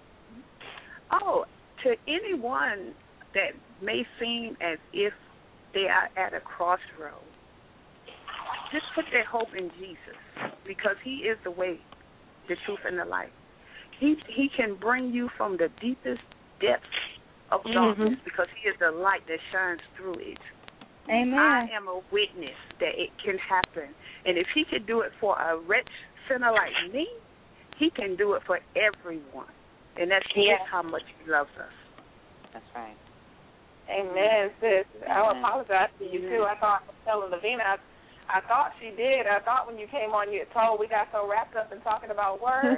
Oh, to anyone that may seem as if they are at a crossroad, just put their hope in Jesus because he is the way, the truth, and the light. He he can bring you from the deepest depths of mm-hmm. darkness because he is the light that shines through it. Amen. I am a witness that it can happen. And if he can do it for a wretch sinner like me, he can do it for everyone. And that's yeah. just how much he loves us. That's right. Amen, sis. Amen. I apologize to you, too. I thought I was telling Lavina, I, I thought she did. I thought when you came on, you had told we got so wrapped up in talking about words.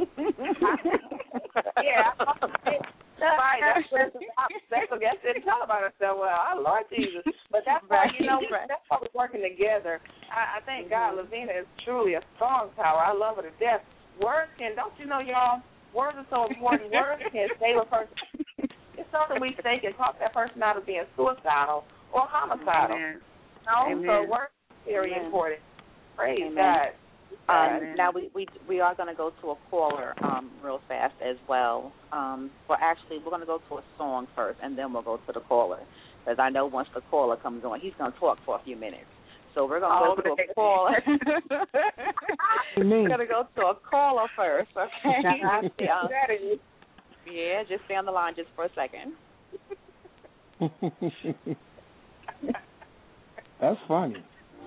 yeah, I thought she did. Right, that's what special guest didn't tell about herself. Well, our Lord Jesus. But that's why, you know, that's why we're working together. I, I thank God Lavina is truly a strong tower. I love her to death. Words can, don't you know, y'all, words are so important. Words can save a person. It's something we say can talk that person out of being suicidal or homicidal. Amen. No, Amen. so words are very Amen. important. Praise Amen. God. Um, now we, we we are going to go to a caller um, real fast as well. Um, well, actually, we're going to go to a song first, and then we'll go to the caller. Because I know once the caller comes on, he's going to talk for a few minutes. So we're going to oh, go to a caller. We're going to go to a caller first, okay? um, yeah, just stay on the line just for a second. That's funny.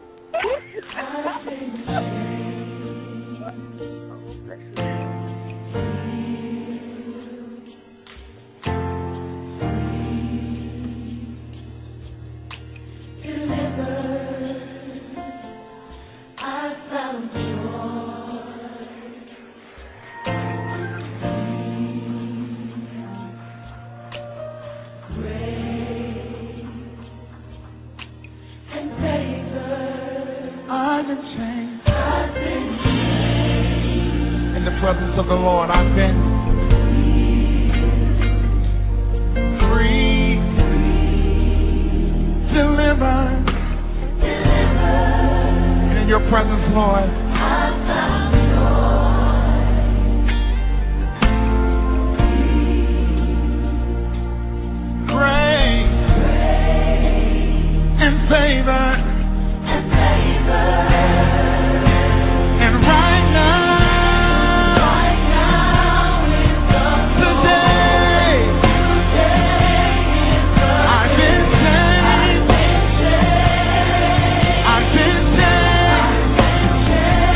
In the presence of the Lord, I've been free, delivered, and in your presence, Lord, I found joy, grace, and favor. And right now, right now is the today, today is the I've been changed, I've been changed, I've been changed.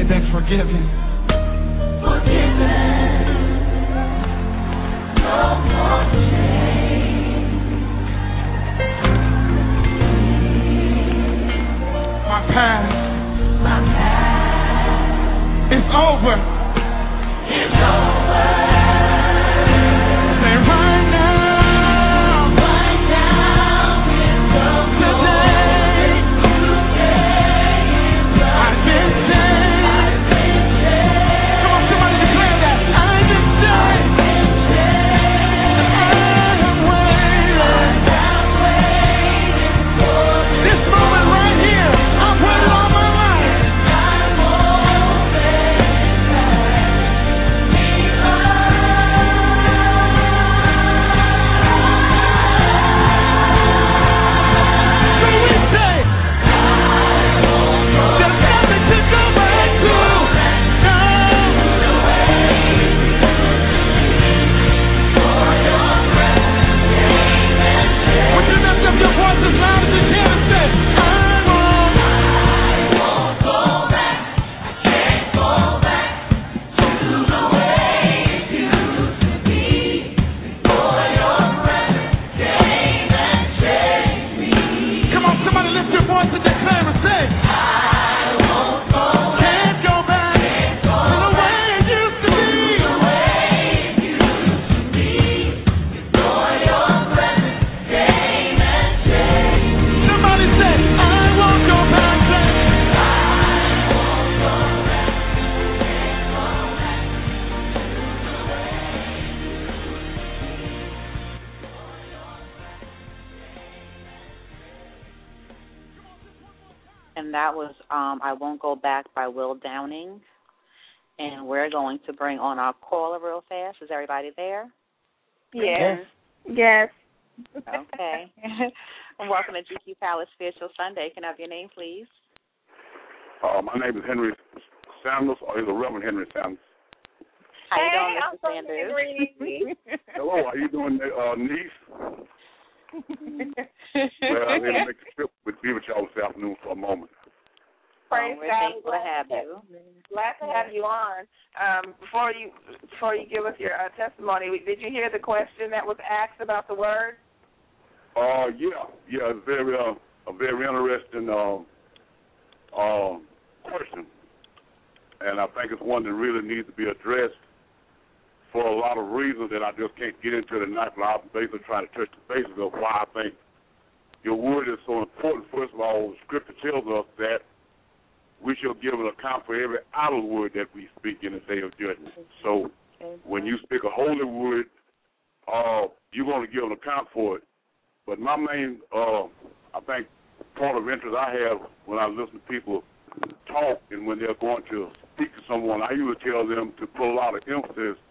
say forgiven. Forgiven. No more shame. My past. My past. It's over. It's over. Say right now. Right now. It's over. Today. Today. I've been saved. I've been saved. Come on, somebody declare that. I've been saved. This moment right here, I've waited all my life. So we say, there's nothing to go back to. No. Would you lift up your voice as loud as you can and say, I won't. Go back. I can't go back to the way it used to be. Before your presence came and changed me. Come on, somebody lift your voice and declare and say, I won't go back. can't go back to the way it used to be. The way it used to be. Before your presence came and changed me. Somebody say, I won't go back. Say, And that was um, I Won't Go Back by Will Downing. And we're going to bring on our caller real fast. Is everybody there? Yes. Yes. Okay. Welcome to G Q Palace Spiritual Sunday. Can I have your name, please? Uh, my name is Henry Sanders, or is it Reverend Henry Sanders? How you Hey, doing, I'm Mister from Sanders? Henry. Hello, how you doing, uh, niece? Well, I'm here to make the trip with be with y'all this afternoon for a moment. Praise We're God. thankful to have you. Glad to have you on. Um, before you before you give us your uh, testimony, did you hear the question that was asked about the word? Uh, yeah, yeah, it's very, uh, a very interesting uh, uh, question, and I think it's one that really needs to be addressed for a lot of reasons that I just can't get into tonight, but I'll basically try to touch the basis of why I think your word is so important. First of all, Scripture tells us that we shall give an account for every idle word that we speak in the day of judgment. So when you speak a holy word, uh, you're going to give an account for it. But my main, uh, I think, point of interest I have when I listen to people talk and when they're going to speak to someone, I usually tell them to put a lot of emphasis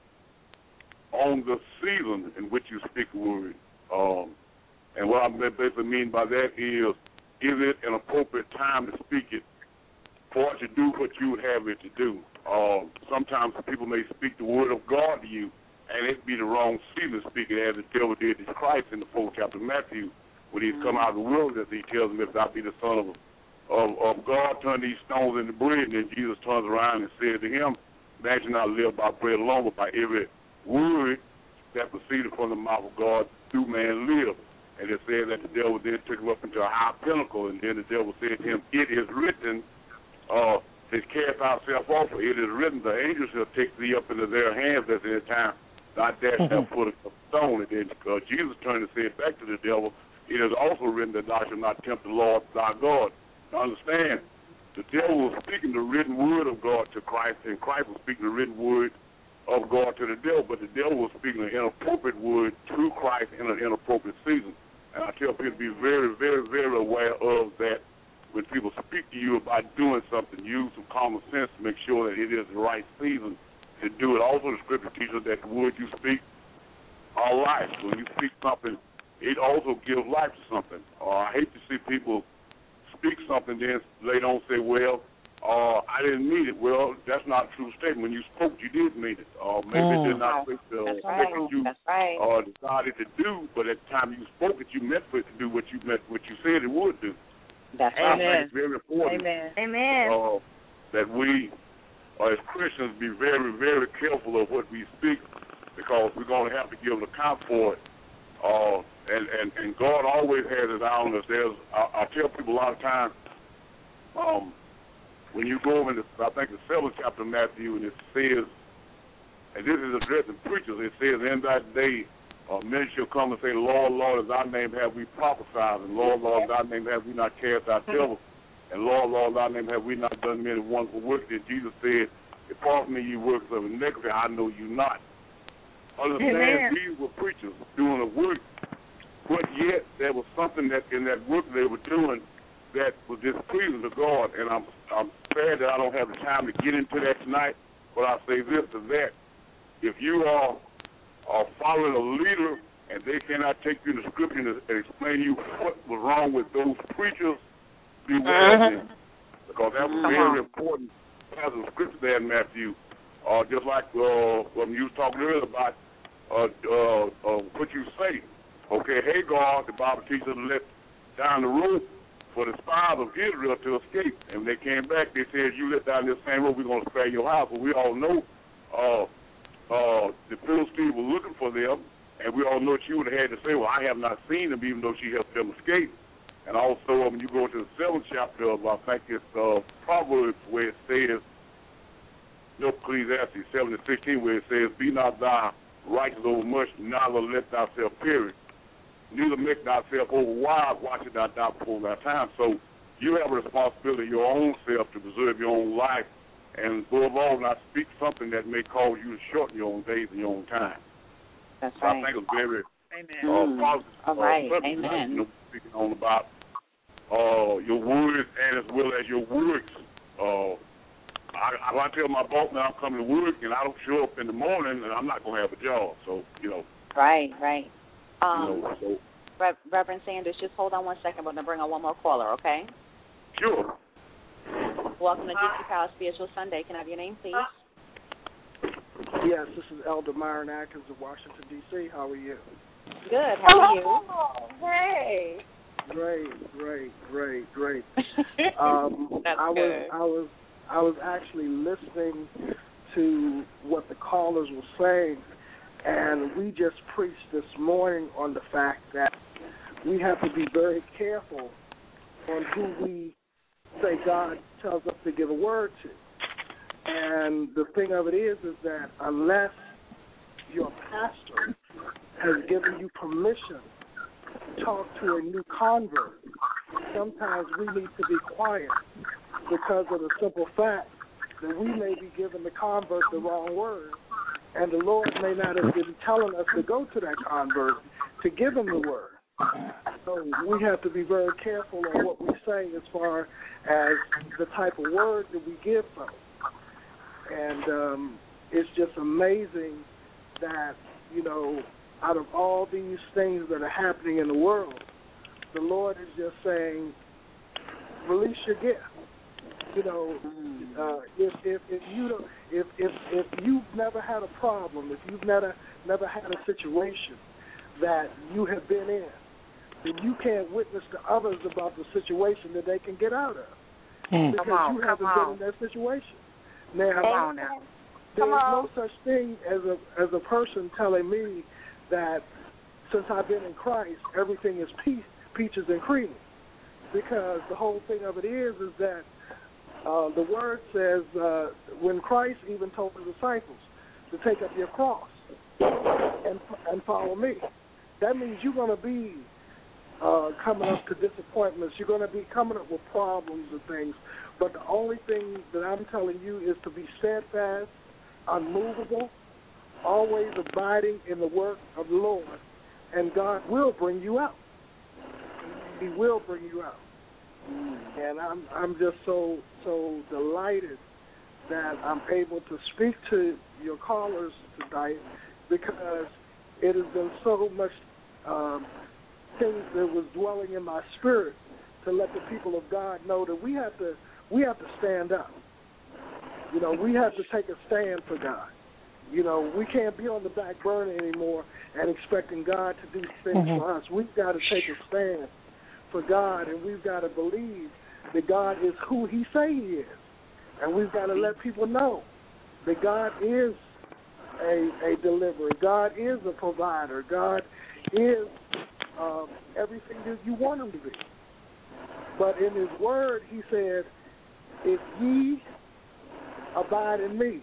on the season in which you speak a word. Um, and what I basically mean by that is, is it an appropriate time to speak it for it to do what you would have it to do? Uh, sometimes people may speak the word of God to you, and it be the wrong season to speak it, as the devil did to Christ in the fourth chapter of Matthew, when he's come out of the wilderness. He tells him, if thou be the Son of, of, of God, turn these stones into bread. And then Jesus turns around and says to him, man shall not live by bread alone, but by every word that proceeded from the mouth of God do man live. And it says that the devil then took him up into a high pinnacle, and then the devil said to him, it is written, uh, to cast thyself off, for it is written, the angels shall take thee up into their hands at any time, not dash thou foot of a stone. And then uh, Jesus turned and said back to the devil, it is also written that thou shalt not tempt the Lord thy God. Now understand, the devil was speaking the written word of God to Christ, and Christ was speaking the written word of God to the devil, but the devil was speaking an inappropriate word to Christ in an inappropriate season. And I tell people to be very, very, very aware of that. When people speak to you about doing something, use some common sense to make sure that it is the right season to do it. Also, the Scripture teaches that the word you speak are life. When you speak something, it also gives life to something. Uh, I hate to see people speak something, then later on say, well, uh, I didn't mean it. Well, that's not a true statement. When you spoke, you did mean it. Uh, maybe mm. it did not fit the That's right. right. you That's right. uh, decided to do, but at the time you spoke it, you meant for it to do what you meant, what you said it would do. That's I right. think it's very important. Amen. Amen. Uh, that we, uh, as Christians, be very, very careful of what we speak, because we're going to have to give an account for it. Uh, and, and, and God always has his eye on us. There's, I, I tell people a lot of times, um, when you go over in the, I think the seventh chapter of Matthew, and it says, and this is addressing preachers, it says, in that day, uh, men shall come and say, Lord, Lord, in thy name have we prophesied, and Lord, Lord, in thy name have we not cast out devils, and Lord, Lord, in thy name have we not done many wonderful works. And Jesus said, depart from me, you workers of iniquity, I know you not. Understand, Amen. These were preachers doing a work, but yet there was something that in that work they were doing that was displeasing to God. And I'm I'm sad that I don't have the time to get into that tonight, but I'll say this to that. If you are, are following a leader and they cannot take you in the scripture and explain to you what was wrong with those preachers, beware uh-huh. of them. Because that was very important passage of scripture there in Matthew. Uh, just like uh, when you was talking earlier about uh, uh, uh, what you say. Okay, Hagar, the Bible teaches us to let down the rope for the spies of Israel to escape. And when they came back, they said, you let down this same rope, we're going to spare your house. But we all know uh, uh, the Philistines were looking for them, and we all know she would have had to say, well, I have not seen them, even though she helped them escape. And also, when you go to the seventh chapter of, I think it's uh, Proverbs, where it says, no, Ecclesiastes seven and sixteen, where it says, be not thou righteous over much, neither let thyself perish. Neither make thyself overwise, watching thy doubt before thy time. So you have a responsibility your own self to preserve your own life, and above all, not speak something that may cause you to shorten your own days and your own time. That's so right. I think it's very Amen. uh, mm. positive. All right. Uh, Amen. You know, speaking on about uh, your words and as well as your works. Uh, I, I tell my boss now I'm coming to work and I don't show up in the morning, and I'm not going to have a job. So, you know. Right, right. Um, you know, so. Re- Reverend Sanders, just hold on one second. We're going to bring on one more caller, okay? Sure. Welcome to G C Power Spiritual Sunday. Can I have your name, please? Yes, this is Elder Myron Atkins of Washington, D C How are you? Good. How are you? Oh, hey. Great, great, great, great. um, That's I was, good. I was, I was actually listening to what the callers were saying, and we just preached this morning on the fact that we have to be very careful on who we say God tells us to give a word to. And the thing of it is, is that unless your pastor has given you permission to talk to a new convert, sometimes we need to be quiet because of the simple fact that we may be giving the convert the wrong word, and the Lord may not have been telling us to go to that convert to give him the word. So we have to be very careful on what we say as far as the type of word that we give them. And um, it's just amazing that, you know, out of all these things that are happening in the world, the Lord is just saying, release your gift. You know, uh, if if if you don't, if if if you've never had a problem, if you've never never had a situation that you have been in, then you can't witness to others about the situation that they can get out of, mm. because come on, you haven't come been on. in that situation. Now, come on now. There's Come on. no such thing as a as a person telling me that since I've been in Christ, everything is peach, peaches and cream, because the whole thing of it is is that uh, the word says uh, when Christ even told the disciples to take up your cross and and follow me, that means you're going to be uh, coming up to disappointments. You're going to be coming up with problems and things. But the only thing that I'm telling you is to be steadfast, unmovable, always abiding in the work of the Lord, and God will bring you out. He will bring you out. And I'm I'm just so so delighted that I'm able to speak to your callers tonight, because it has been so much um, things that was dwelling in my spirit to let the people of God know that we have to we have to stand up. You know, we have to take a stand for God. You know, we can't be on the back burner anymore and expecting God to do things mm-hmm. for us. We've got to take a stand for God, and we've got to believe that God is who He say He is. And we've got to let people know that God is a, a deliverer. God is a provider. God is um, everything that you want him to be. But in his word, he said, if ye abide in me,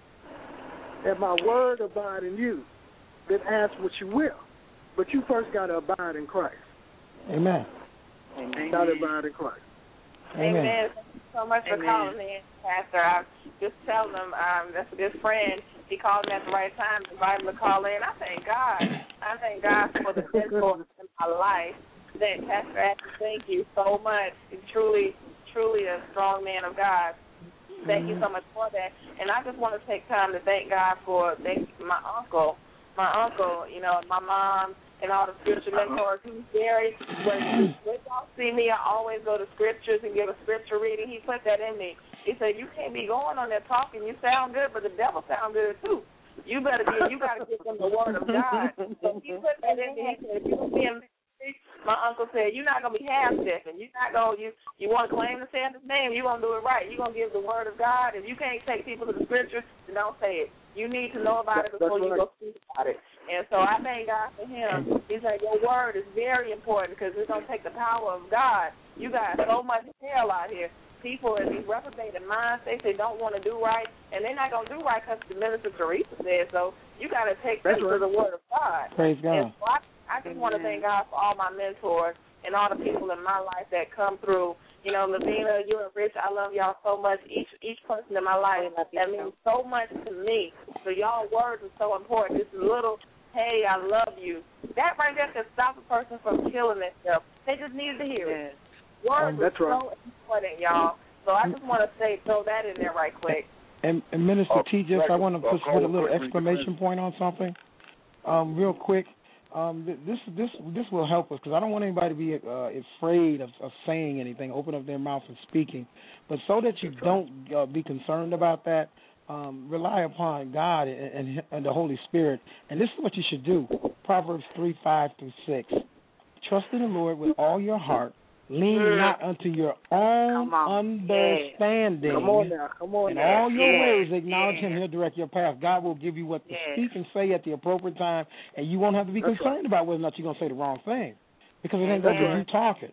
and my word abide in you, then ask what you will. But you first got to abide in Christ. Amen. Amen. Got to abide in Christ. Amen. Amen. Thank you so much for Amen. calling me, Pastor. I was just telling him um, that's a good friend. He called me at the right time, invited him to call in. I thank God. I thank God for the influence in my life. That Pastor Ashley, thank you so much. He's truly, truly a strong man of God. Thank you so much for that. And I just want to take time to thank God for thank my uncle, my uncle, you know, my mom, and all the spiritual mentors. He's very, when, when y'all see me, I always go to scriptures and give a scripture reading. He put that in me. He said, you can't be going on there talking. You sound good, but the devil sound good too. You better be, you got to give them the word of God. So he put that in me. He said, if you see him, my uncle said, you're not going to be half-stepping. You're not going to, you, you want to claim to say his name, you're going to do it right. You're going to give the word of God. If you can't take people to the scriptures, then don't say it. You need to know about it before you go speak about it. And so I thank God for him. He said, your word is very important because it's going to take the power of God. You got so much hell out here. People in these reprobated minds, they say don't want to do right, and they're not going to do right because the minister Teresa said so. You got to take them to the word of God. Praise God. And so I, I just want to thank God for all my mentors and all the people in my life that come through. You know, Lavina, you and Rich, I love y'all so much. Each each person in my life, that means so much to me. So y'all words are so important. This little, hey, I love you. That right there can stop a person from killing themselves. They just needed to hear it. Words um, that's are right. so important, y'all. So I just want to say, throw that in there right quick. And, and Minister Oh, T, just I want to put, oh, put a little oh, exclamation point on something, um, real quick. Um, this this this will help us because I don't want anybody to be uh, afraid of, of saying anything, open up their mouth and speaking. But so that you don't uh, be concerned about that, um, rely upon God and, and, and the Holy Spirit. And this is what you should do. Proverbs three, five through six. Trust in the Lord with all your heart. Lean mm. not unto your own understanding. Come on now, come on In now. all your yeah. ways, acknowledge yeah. him. He'll direct your path. God will give you what to yeah. speak and say at the appropriate time, and you won't have to be that's concerned right. about whether or not you're going to say the wrong thing because it ain't going to be you talking.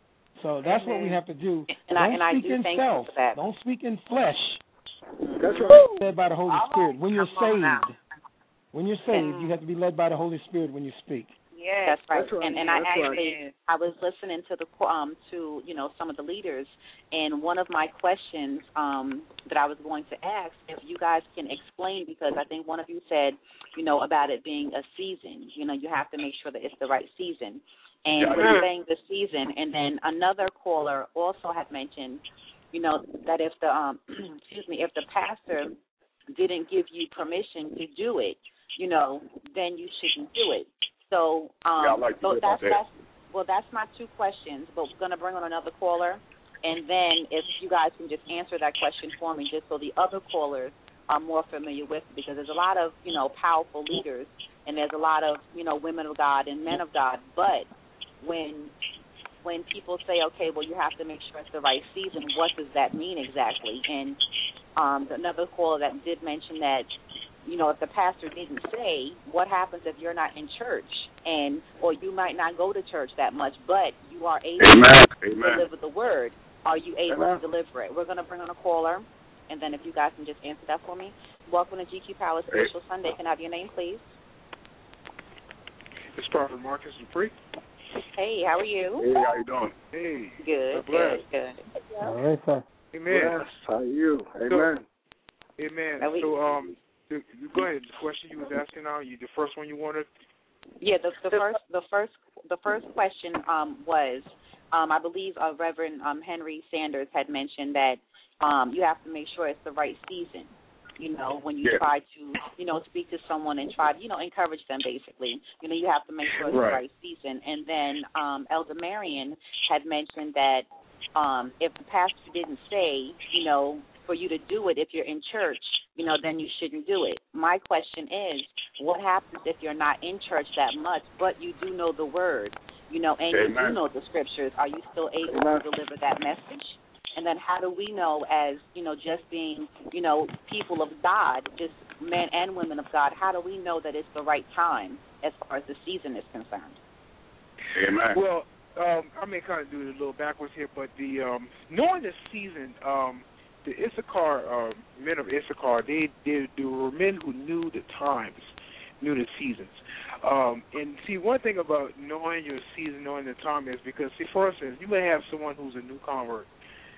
So that's Amen. what we have to do. And Don't I, and speak I do in thank self. you for that. Don't speak in flesh. That's right. Led by the Holy Oh, Spirit. When you're saved, when you're saved, Mm. you have to be led by the Holy Spirit when you speak. Yes, that's right. That's right. And and I That's actually right. I was listening to the um to you know some of the leaders, and one of my questions um that I was going to ask if you guys can explain, because I think one of you said you know about it being a season. You know, you have to make sure that it's the right season. And Yeah. with saying the season, and then another caller also had mentioned, you know, that if the um excuse me if the pastor didn't give you permission to do it, you know, then you shouldn't do it. So, um, yeah, I like to so hear that's, about that. that's well, that's my two questions. But we're gonna bring on another caller, and then if you guys can just answer that question for me, just so the other callers are more familiar with it, because there's a lot of you know powerful leaders, and there's a lot of you know women of God and men of God. But when when people say, okay, well, you have to make sure it's the right season, what does that mean exactly? And um, another caller that did mention that, you know, if the pastor didn't say, what happens if you're not in church, and or you might not go to church that much, but you are able Amen. to Amen. deliver the word? Are you able Amen. to deliver it? We're going to bring on a caller, and then if you guys can just answer that for me. Welcome to G Q Power Spiritual hey. Sunday. Can I have your name, please? It's Prophet Marcus Dupree. Hey, how are you? Hey, how you doing? Hey. Good, good, good. All right, sir. Amen. Yes, how are you? Amen. So, amen. We, so, um, the, go ahead. The question you was asking now, you the first one you wanted. Yeah, the, the first, the first, the first question um, was, um, I believe uh, Reverend um, Henry Sanders had mentioned that um, you have to make sure it's the right season. You know, when you yeah. try to, you know, speak to someone and try, you know, encourage them basically. You know, you have to make sure it's right. the right season. And then um, Elder Marion had mentioned that um, if the pastor didn't say, you know, for you to do it if you're in church, you know, then you shouldn't do it. My question is, what happens if you're not in church that much, but you do know the word, you know, and Amen. you do know the scriptures? Are you still able Amen. to deliver that message? And then how do we know as, you know, just being, you know, people of God, just men and women of God, how do we know that it's the right time as far as the season is concerned? Amen. Well, um, I may kind of do it a little backwards here, but the um, knowing the season, um, the Issachar, uh, men of Issachar, they, they, they were men who knew the times, knew the seasons. Um, and see, one thing about knowing your season, knowing the time is because, see, for instance, you may have someone who's a new convert,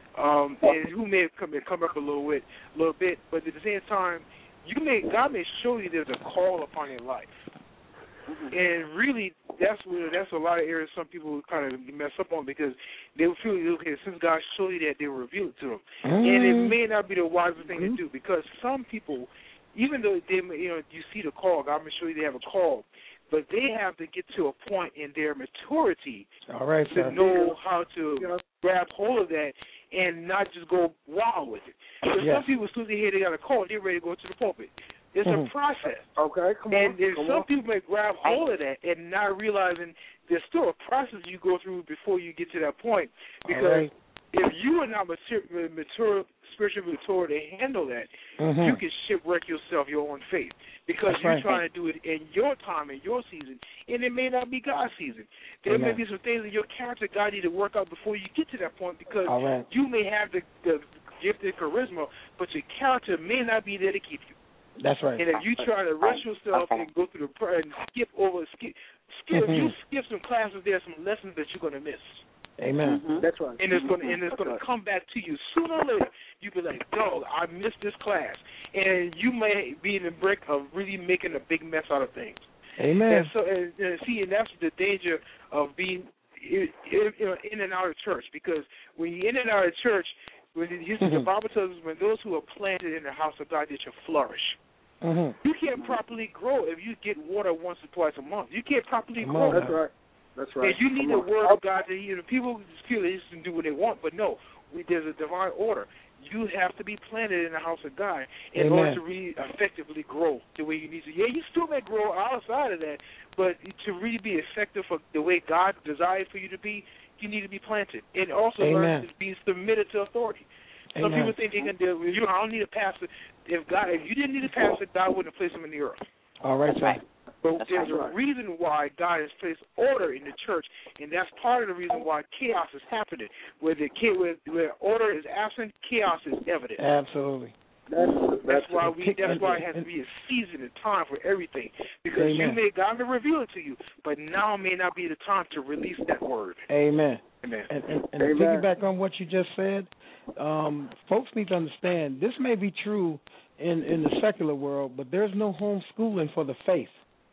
um, and who may come come up a little bit, a little bit, but at the same time, you may God may show you there's a call upon your life, mm-hmm. and really, that's where that's a lot of areas some people kind of mess up on because they feel okay since God showed you that they will reveal it to them, mm-hmm. and it may not be the wisest thing mm-hmm. to do because some people, even though they you know you see the call, God may show you they have a call. But they have to get to a point in their maturity All right, to sir. know how to yeah. grab hold of that and not just go wild with it. Because yes. some people, as soon as they hear they got a call, they're ready to go to the pulpit. It's mm-hmm. a process. Okay, come and on. And come some on. people may grab hold of that and not realizing there's still a process you go through before you get to that point. Because right. if you are not mature, mature spiritually mature to handle that, mm-hmm. you can shipwreck yourself, your own faith. Because That's you're right. trying to do it in your time, in your season, and it may not be God's season. There Amen. may be some things in your character God need to work out before you get to that point because right. you may have the, the gift and charisma, but your character may not be there to keep you. That's right. And if you try to rush yourself and go through the prayer and skip over, skip, skip mm-hmm. you skip some classes, there's some lessons that you're going to miss. Amen. Mm-hmm. That's right. And it's going to and it's going to come back to you sooner or later. You be like, dog, I missed this class, and you may be in the brink of really making a big mess out of things. Amen. And so, and, and see, and that's the danger of being in, in, in and out of church because when you're in and out of church, when you, mm-hmm. the Bible tells us when those who are planted in the house of God, they shall flourish. Mm-hmm. You can't properly grow if you get water once or twice a month. You can't properly Come grow. on, that's right. That's right. And you need Come the on. word of God to hear. People just feel they just can do what they want, but no, we, there's a divine order. You have to be planted in the house of God in Amen. order to really effectively grow the way you need to. Yeah, you still may grow outside of that, but to really be effective for the way God desired for you to be, you need to be planted. And also Amen. learn to be submitted to authority. Some Amen. people think they can do it. You know, I don't need a pastor. If God, if you didn't need a pastor, God wouldn't have placed him in the earth. All right, sir. But That's there's right. a reason why God has placed order in the church, and that's part of the reason why chaos is happening. Where the where, where order is absent, chaos is evident. Absolutely. That's, That's, that's why we. That's why it has to be a season and time for everything. Because Amen. you may God may reveal it to you, but now may not be the time to release that word. Amen. Amen. And, and, and Amen. to piggyback on what you just said, um, folks need to understand this may be true in, in the secular world, but there's no homeschooling for the faith.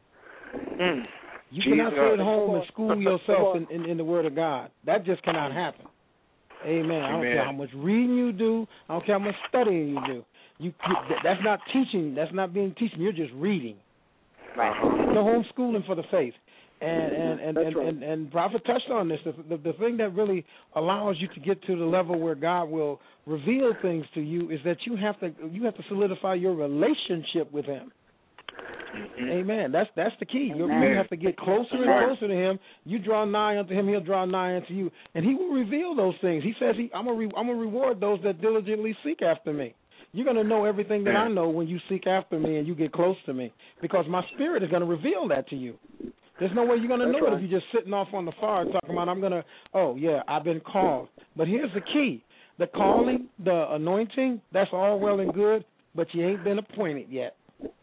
Mm. You Jesus. cannot sit at home and school yourself in, in, in the Word of God. That just cannot happen. Amen. I don't Amen. care how much reading you do. I don't care how much studying you do. You, you that's not teaching. That's not being teaching. You're just reading. Right. No homeschooling for the faith. And and and, and, right. and, and Prophet touched on this. The, the, the thing that really allows you to get to the level where God will reveal things to you is that you have to you have to solidify your relationship with Him. Mm-hmm. Amen. That's that's the key. You, you have to get closer and closer to Him. You draw nigh unto Him; He'll draw nigh unto you, and He will reveal those things. He says, he, "I'm gonna re, I'm gonna reward those that diligently seek after Me." You're gonna know everything that I know when you seek after Me and you get close to Me, because My Spirit is gonna reveal that to you. There's no way you're gonna That's know right. it if you're just sitting off on the far talking about, "I'm gonna." Oh yeah, I've been called. But here's the key: the calling, the anointing. That's all well and good, but you ain't been appointed yet.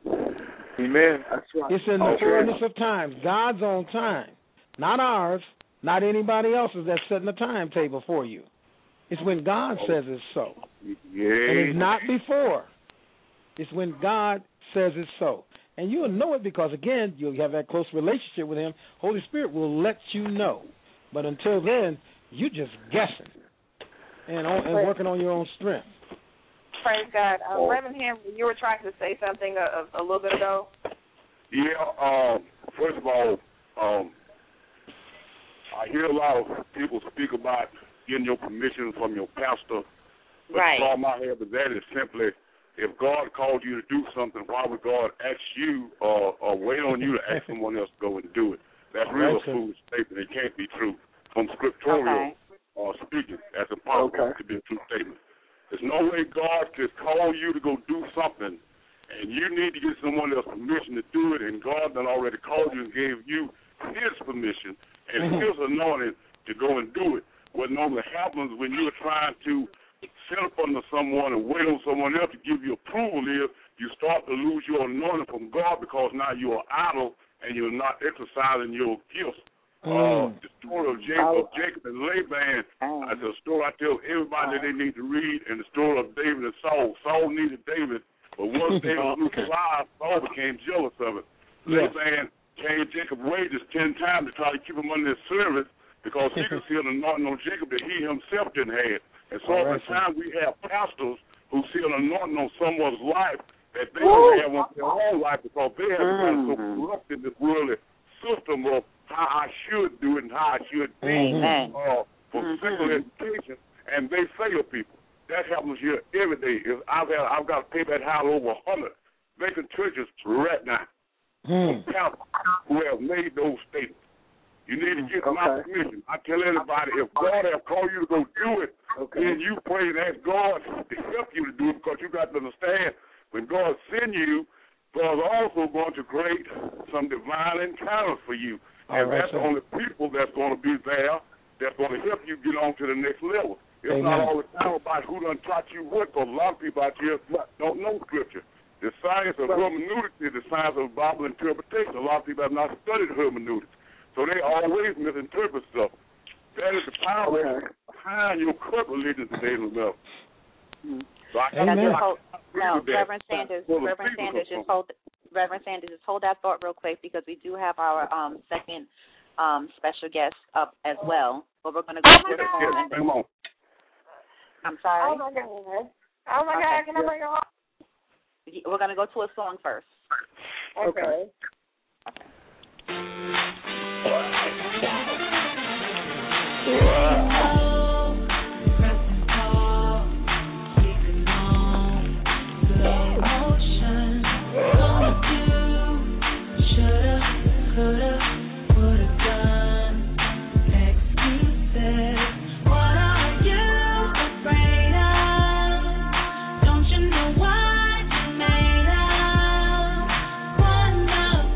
Amen. That's right. It's in the Okay. fullness of time, God's own time, not ours, not anybody else's that's setting the timetable for you. It's when God says it's so. Yeah. And it's not before. It's when God says it's so. And you'll know it because, again, you'll have that close relationship with Him. Holy Spirit will let you know. But until then, you're just guessing and, on, and working on your own strength. Praise God. Um, Reverend Henry, you were trying to say something a, a, a little bit ago. Yeah, um, first of all, um, I hear a lot of people speak about getting your permission from your pastor. But Right. the problem I have with that is simply, if God called you to do something, why would God ask you uh, or wait on you to ask someone else to go and do it? That's really Right, a foolish statement. It can't be true. From scriptorial Okay. uh, speaking as impossible Okay. to be a true statement. There's no way God could call you to go do something, and you need to get someone else's permission to do it, and God done already called you and gave you His permission and Mhm. His anointing to go and do it. What normally happens when you're trying to sit up under someone and wait on someone else to give you approval is you start to lose your anointing from God because now you are idle and you're not exercising your gifts. Mm. Uh, the story of Jacob, Jacob and Laban, uh, it's a story I tell everybody that they need to read, and the story of David and Saul. Saul needed David, but once David was alive, Saul became jealous of it. Yes. Laban gave Jacob wages ten times to try to keep him under his service because he could see an anointing on Jacob that he himself didn't have. And so at the time we have pastors who see an anointing on someone's life that they don't have on their own life because they have become so corrupt in this worldly system of how I should do it and how I should be Amen. uh, for Mhm. secular education, and they fail people. That happens here every day. If I've had, I've got to pay that house over a hundred vacant churches right now. Mm. Pastors who have made those statements. You need to get my Okay. permission. I tell everybody, if God has called you to go do it, Okay. then you pray and ask God to help you to do it because you got to understand when God sends you, God's also going to create some divine encounters for you. And All right, that's sir. the only people that's going to be there that's going to help you get on to the next level. It's Amen. not all the time about who done taught you what, because a lot of people out here don't know Scripture. The science of hermeneutics is the science of Bible interpretation. A lot of people have not studied hermeneutics, so they always misinterpret stuff. That is the power Okay. behind your current religion today, level. So I Amen. Now, just hold, agree now, with that. Reverend Sanders, Well, the Reverend people Sanders, come just hold, Reverend Sanders, just hold that thought real quick because we do have our um, second um, special guest up as well. But we're going to go to the phone. Yes, come on. I'm sorry. Oh my God. Oh my Okay. God, can I bring it home? We're going to go to a song first. Okay. Don't you know what you made of? Wonderful.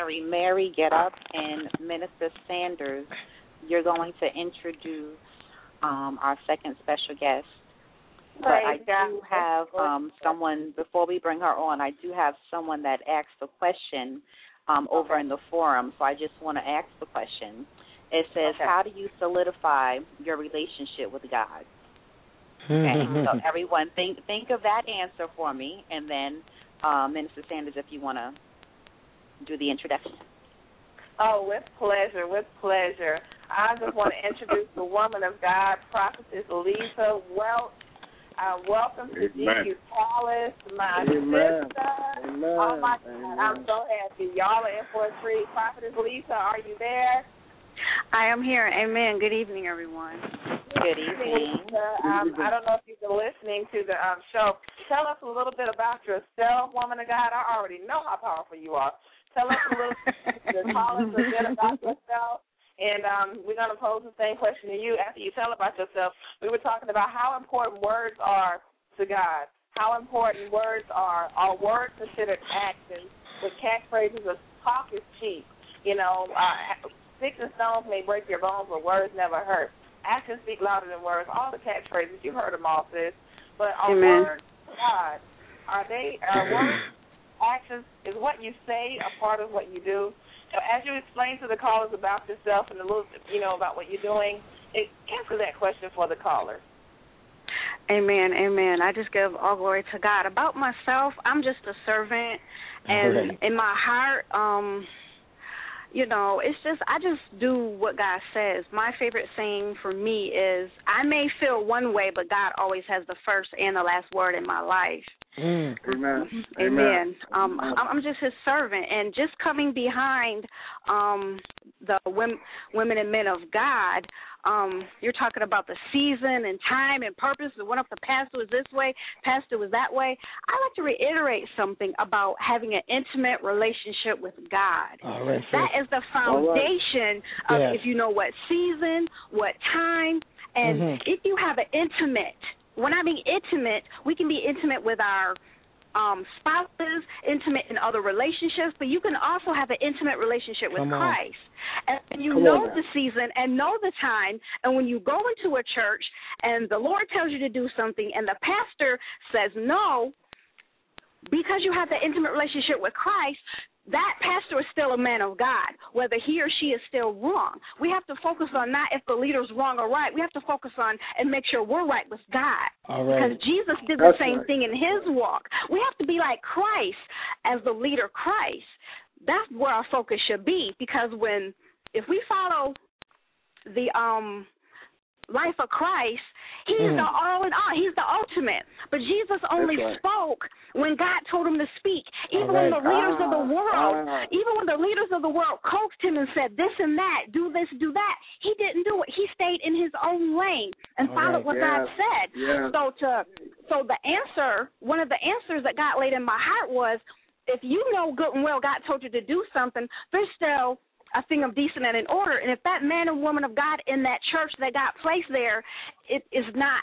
Mary. Mary, get up, and Minister Sanders, you're going to introduce um, our second special guest. But I do have um, someone, before we bring her on, I do have someone that asked a question um, over okay. in the forum, so I just want to ask the question. It says, okay. how do you solidify your relationship with God? Okay, so everyone think think of that answer for me, and then uh, Minister Sanders, if you want to do the introduction. Oh, with pleasure, with pleasure. I just want to introduce the woman of God, Prophetess Lisa Welch. Uh, welcome to D Q Palace, my Amen. sister. Amen. Oh, my God, Amen. I'm so happy. Y'all are in for a treat. Prophetess Lisa, are you there? I am here. Amen. Good evening, everyone. Good evening. Lisa, um, I don't know if you've been listening to the um, show. Tell us a little bit about yourself, woman of God. I already know how powerful you are. Tell us a little bit, tell us a bit about yourself. And um, we're going to pose the same question to you after you tell about yourself. We were talking about how important words are to God, how important words are. Are words considered actions? With catchphrases of talk is cheap. You know, uh, sticks and stones may break your bones, but words never hurt. Actions speak louder than words. All the catchphrases, you've heard them all, sis. But are Amen. words to God? Are they, are words, actions, is what you say a part of what you do? So as you explain to the callers about yourself and a little, you know, about what you're doing, it, answer that question for the caller. Amen, amen. I just give all glory to God. About myself, I'm just a servant, and right. in my heart, um, you know, it's just, I just do what God says. My favorite saying for me is, I may feel one way, but God always has the first and the last word in my life. Mm. Amen. Amen. Um, I'm just his servant, and just coming behind um, the women, women and men of God. Um, you're talking about the season and time and purpose. It went up. The pastor was this way, pastor was that way. I like to reiterate something about having an intimate relationship with God. All right, that is the foundation right. of yes. if you know what season, what time, and mm-hmm. if you have an intimate. When I mean intimate, we can be intimate with our um, spouses, intimate in other relationships, but you can also have an intimate relationship with Come Christ. On. And you Come know on, the season and know the time, and when you go into a church and the Lord tells you to do something and the pastor says no, because you have that intimate relationship with Christ, that pastor is still a man of God, whether he or she is still wrong. We have to focus on not if the leader's wrong or right. We have to focus on and make sure we're right with God. All right. Because Jesus did That's the same right. thing in his walk. We have to be like Christ as the leader Christ. That's where our focus should be, because when if we follow the um life of Christ, he's mm. the all in all. He's the ultimate. But Jesus only right. spoke when God told him to speak. Even right. when the leaders ah, of the world, ah. even when the leaders of the world coaxed him and said this and that, do this, do that, he didn't do it. He stayed in his own lane and all followed right. what yes. God said. Yes. So to so the answer, one of the answers that God laid in my heart was, if you know good and well God told you to do something, there's still a thing of decent and in order. And if that man and woman of God in that church that got placed there, it is not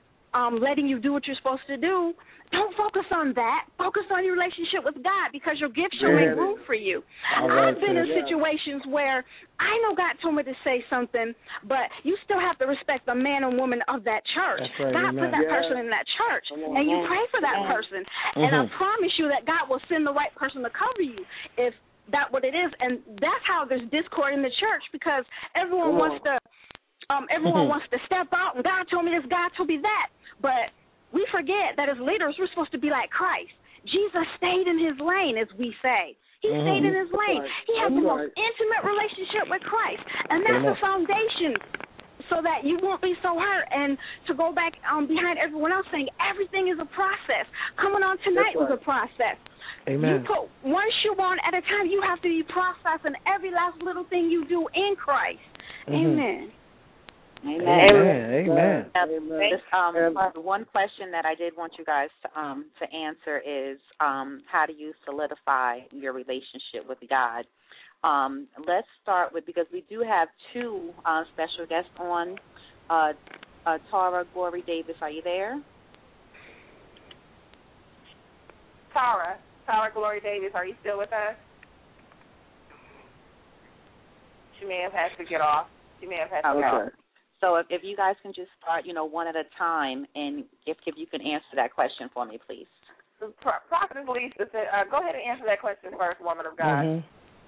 um, letting you do what you're supposed to do, don't focus on that. Focus on your relationship with God, because your gift shall make room for you. Right, I've been in yeah. situations where I know God told me to say something, but you still have to respect the man and woman of that church. Right, God amen. put that yeah. person in that church, on, and you on. pray for that Yeah. person. Mm-hmm. And I promise you that God will send the right person to cover you if that what it is. And that's how there's discord in the church, because everyone Come wants on. to um everyone Mhm. wants to step out, and God told me this, God told me that. But we forget that as leaders we're supposed to be like Christ. Jesus stayed in his lane, as we say. He Mhm. stayed in his lane. Right. He had That's the right. most intimate relationship with Christ. And that's Amen. the foundation, so that you won't be so hurt. And to go back um, behind everyone else saying everything is a process. Coming on tonight That's right. was a process. Amen. You put one shoe on at a time. You have to be processing every last little thing you do in Christ. Mhm. Amen. Amen. Amen. Amen. Now, Amen. this, um, And- uh, one question that I did want you guys to, um, to answer is, um, how do you solidify your relationship with God? Um, let's start with, because we do have two uh, special guests on. Uh, uh, Tara Glory Davis, are you there? Tara, Tara Glory Davis, are you still with us? she may have had to get off. She may have had to okay. get off. So if, if you guys can just start, you know, one at a time, and if, if you can answer that question for me, please. Prophetess Lisa said, uh, go ahead and answer that question first, woman of God. Mm-hmm.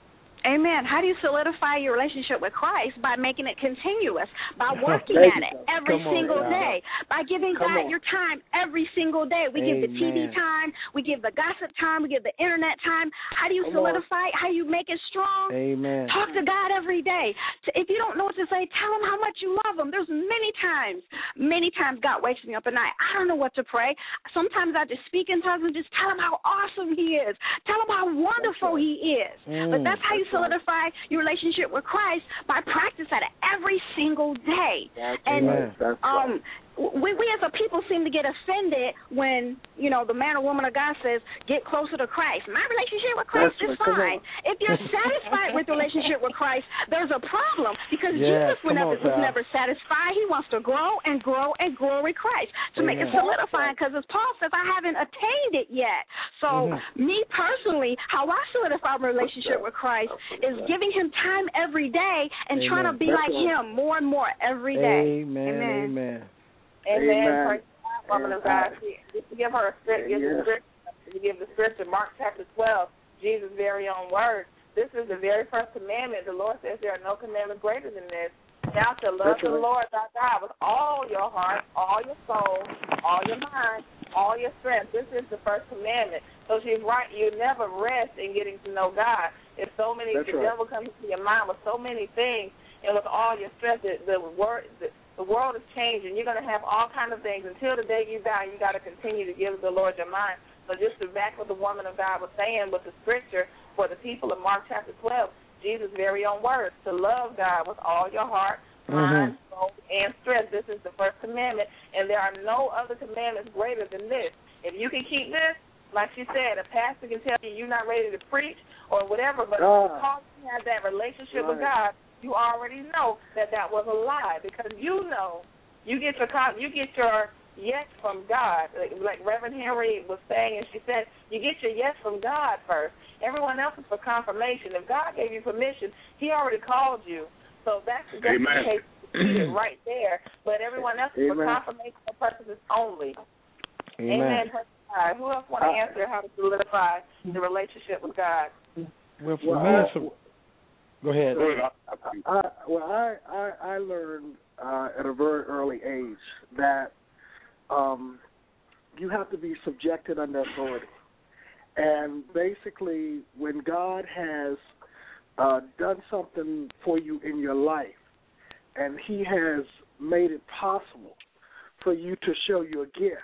Amen. How do you solidify your relationship with Christ? By making it continuous, by working at it every Come on, single God. day, by giving Come God on. your time every single day. We give the T V Amen. time, we give the gossip time, we give the internet time. How do you Come on. solidify it? How do you make it strong? Amen. Talk to God every day. If you don't know what to say, tell him how much you love him. There's many times, many times God wakes me up at night. I don't know what to pray. Sometimes I just speak in tongues and just tell him how awesome he is. Tell him how wonderful right. he is. Mm, but that's how you that's right. solidify your relationship with Christ, by practice at it every single day. That's and right. That's um, right. we, we as a people seem to get offended when, you know, the man or woman of God says, get closer to Christ. My relationship with Christ That's is right. fine. If you're satisfied with the relationship with Christ, there's a problem, because Yes, Jesus was come never, on, was Val. never satisfied. He wants to grow and grow and grow in Christ to make it Amen. solidifying, because as Paul says, I haven't attained it yet. So Mhm. me personally, how I solidify my relationship with Christ is giving him time every day and Amen. trying to be That's like right. him more and more every day. Amen. Amen. Amen. Amen. Amen. Praise God, woman of God. Just to give her a script, give the Yes. script, you give the scripture, Mark chapter twelve, Jesus' very own word. This is the very first commandment. The Lord says there are no commandments greater than this. Thou shalt love That's the right. Lord thy God with all your heart, all your soul, all your mind, all your strength. This is the first commandment. So she's right. You never rest in getting to know God. If so many, That's the right. devil comes into your mind with so many things, and with all your strength, the, the word, the, the world is changing. You're going to have all kinds of things. Until the day you die, you got to continue to give the Lord your mind. So just to back what the woman of God was saying with the scripture for the people of Mark chapter twelve, Jesus' very own words, to love God with all your heart, mind, Mhm. soul, and strength. This is the first commandment, and there are no other commandments greater than this. If you can keep this, like she said, a pastor can tell you you're not ready to preach or whatever, but Ah. because you have that relationship with Right. God, you already know that that was a lie, because you know you get your con- you get your yes from God, like, like Reverend Henry was saying, and she said you get your yes from God first. Everyone else is for confirmation. If God gave you permission, He already called you. So that's the Amen. justification right there. But everyone else is for Amen. confirmation purposes only. Amen. Amen. Praise God. Who else want to Uh, answer how to solidify the relationship with God? Well, for Well, me, I- it's a, go ahead. Go ahead. I, well, I, I, I learned uh, at a very early age that um, you have to be subjected under authority. And basically, when God has uh, done something for you in your life, and He has made it possible for you to show your gift,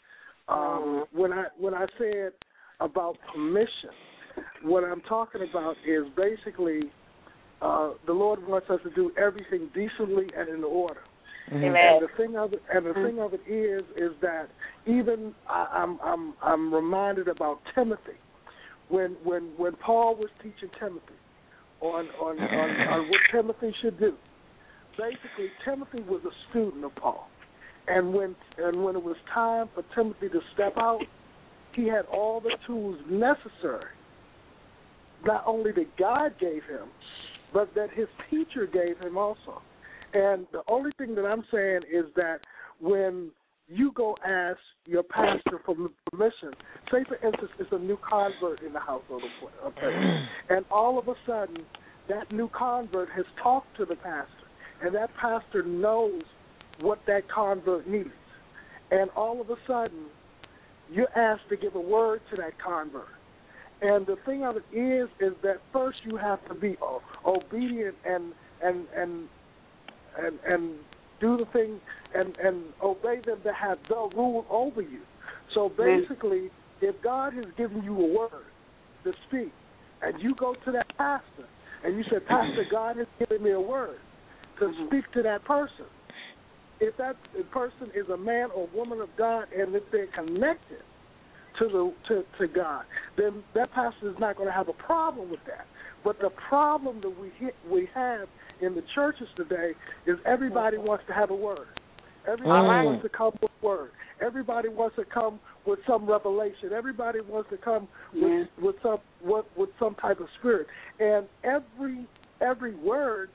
um, when I when I said about permission, what I'm talking about is basically uh, the Lord wants us to do everything decently and in order. Mhm. Amen. And the thing of it, and the thing of it is, is that even I, I'm I'm I'm reminded about Timothy, when when when Paul was teaching Timothy on on on, on what Timothy should do. Basically, Timothy was a student of Paul, and when and when it was time for Timothy to step out, he had all the tools necessary. Not only that God gave him, but that his teacher gave him also. And the only thing that I'm saying is that when you go ask your pastor for permission, say for instance it's a new convert in the household of faith, and all of a sudden that new convert has talked to the pastor, and that pastor knows what that convert needs, and all of a sudden you're asked to give a word to that convert. And the thing of it is, is that first you have to be obedient and and and and, and do the thing and, and obey them that have the rule over you. So basically, if God has given you a word to speak, and you go to that pastor and you say, Pastor, God has given me a word to speak to that person. If that person is a man or woman of God, and if they're connected to the to, to God, then that pastor is not going to have a problem with that. But the problem that we hit, we have in the churches today is everybody wants to have a word. Everybody Mm. wants to come with a word. Everybody wants to come with some revelation. Everybody wants to come with, with some with, with some type of spirit. And every every word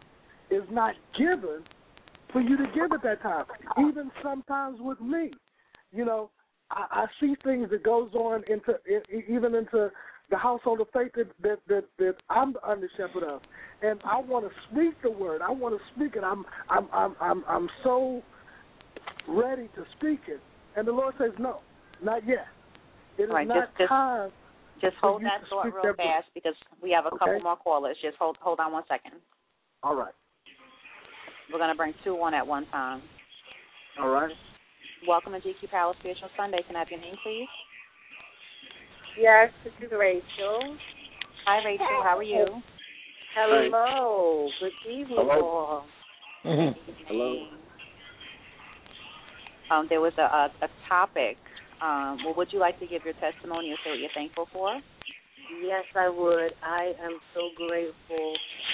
is not given for you to give at that time. Even sometimes with me, you know, I, I see things that goes on into even into the household of faith that that that, that I'm the under shepherd of, and I want to speak the word. I want to speak it. I'm I'm I'm I'm I'm so ready to speak it, and the Lord says, no, not yet. It is right, not just, time. Just hold that thought real that fast because we have a okay. couple more callers. Just hold hold on one second. All right. We're going to bring two on at one time. All right. Welcome to G Q Palace Spiritual Sunday. Can I have your name, please? Yes, this is Rachel. Hi, Rachel. How are you? Hello. Good evening, Hello. all. Hello. Um, there was a, a, a topic. Um, well, would you like to give your testimony or say what you're thankful for? Yes, I would. I am so grateful,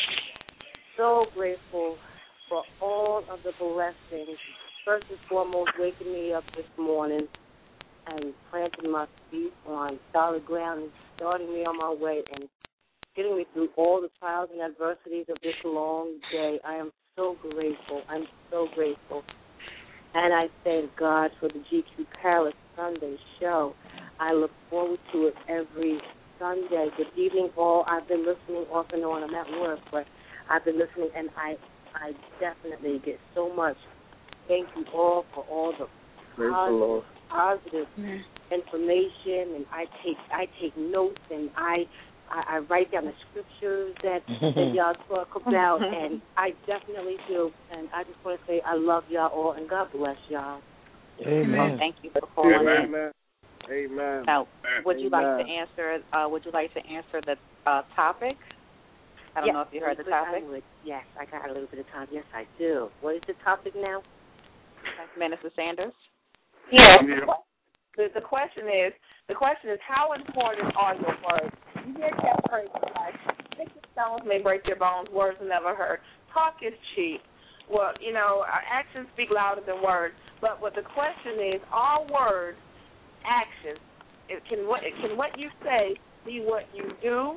so grateful for all of the blessings. First and foremost, waking me up this morning and planting my feet on solid ground and starting me on my way and getting me through all the trials and adversities of this long day. I am so grateful. I'm so grateful. And I thank God for the G Q Palace Sunday show. I look forward to it every Sunday. Good evening, all. I've been listening off and on. I'm at work, but I've been listening, and I I definitely get so much. Thank you all for all the positive, positive information, and I take I take notes, and I I, I write down the scriptures that, that y'all talk about, and I definitely do. And I just want to say I love y'all all, and God bless y'all. Amen. Well, thank you for calling Amen. in. Amen. Amen. Now, would you Amen. like to answer? Uh, would you like to answer the uh, topic? I don't yes, know if you heard the topic. I would. Yes, I got a little bit of time. Yes, I do. What is the topic now? Minister Sanders. Yes. The, the question is, the question is, how important are your words? You hear that phrase, like, stick your stones may break your bones, words never hurt. Talk is cheap. Well, you know, our actions speak louder than words. But what the question is, are words actions? It can what can what you say be what you do?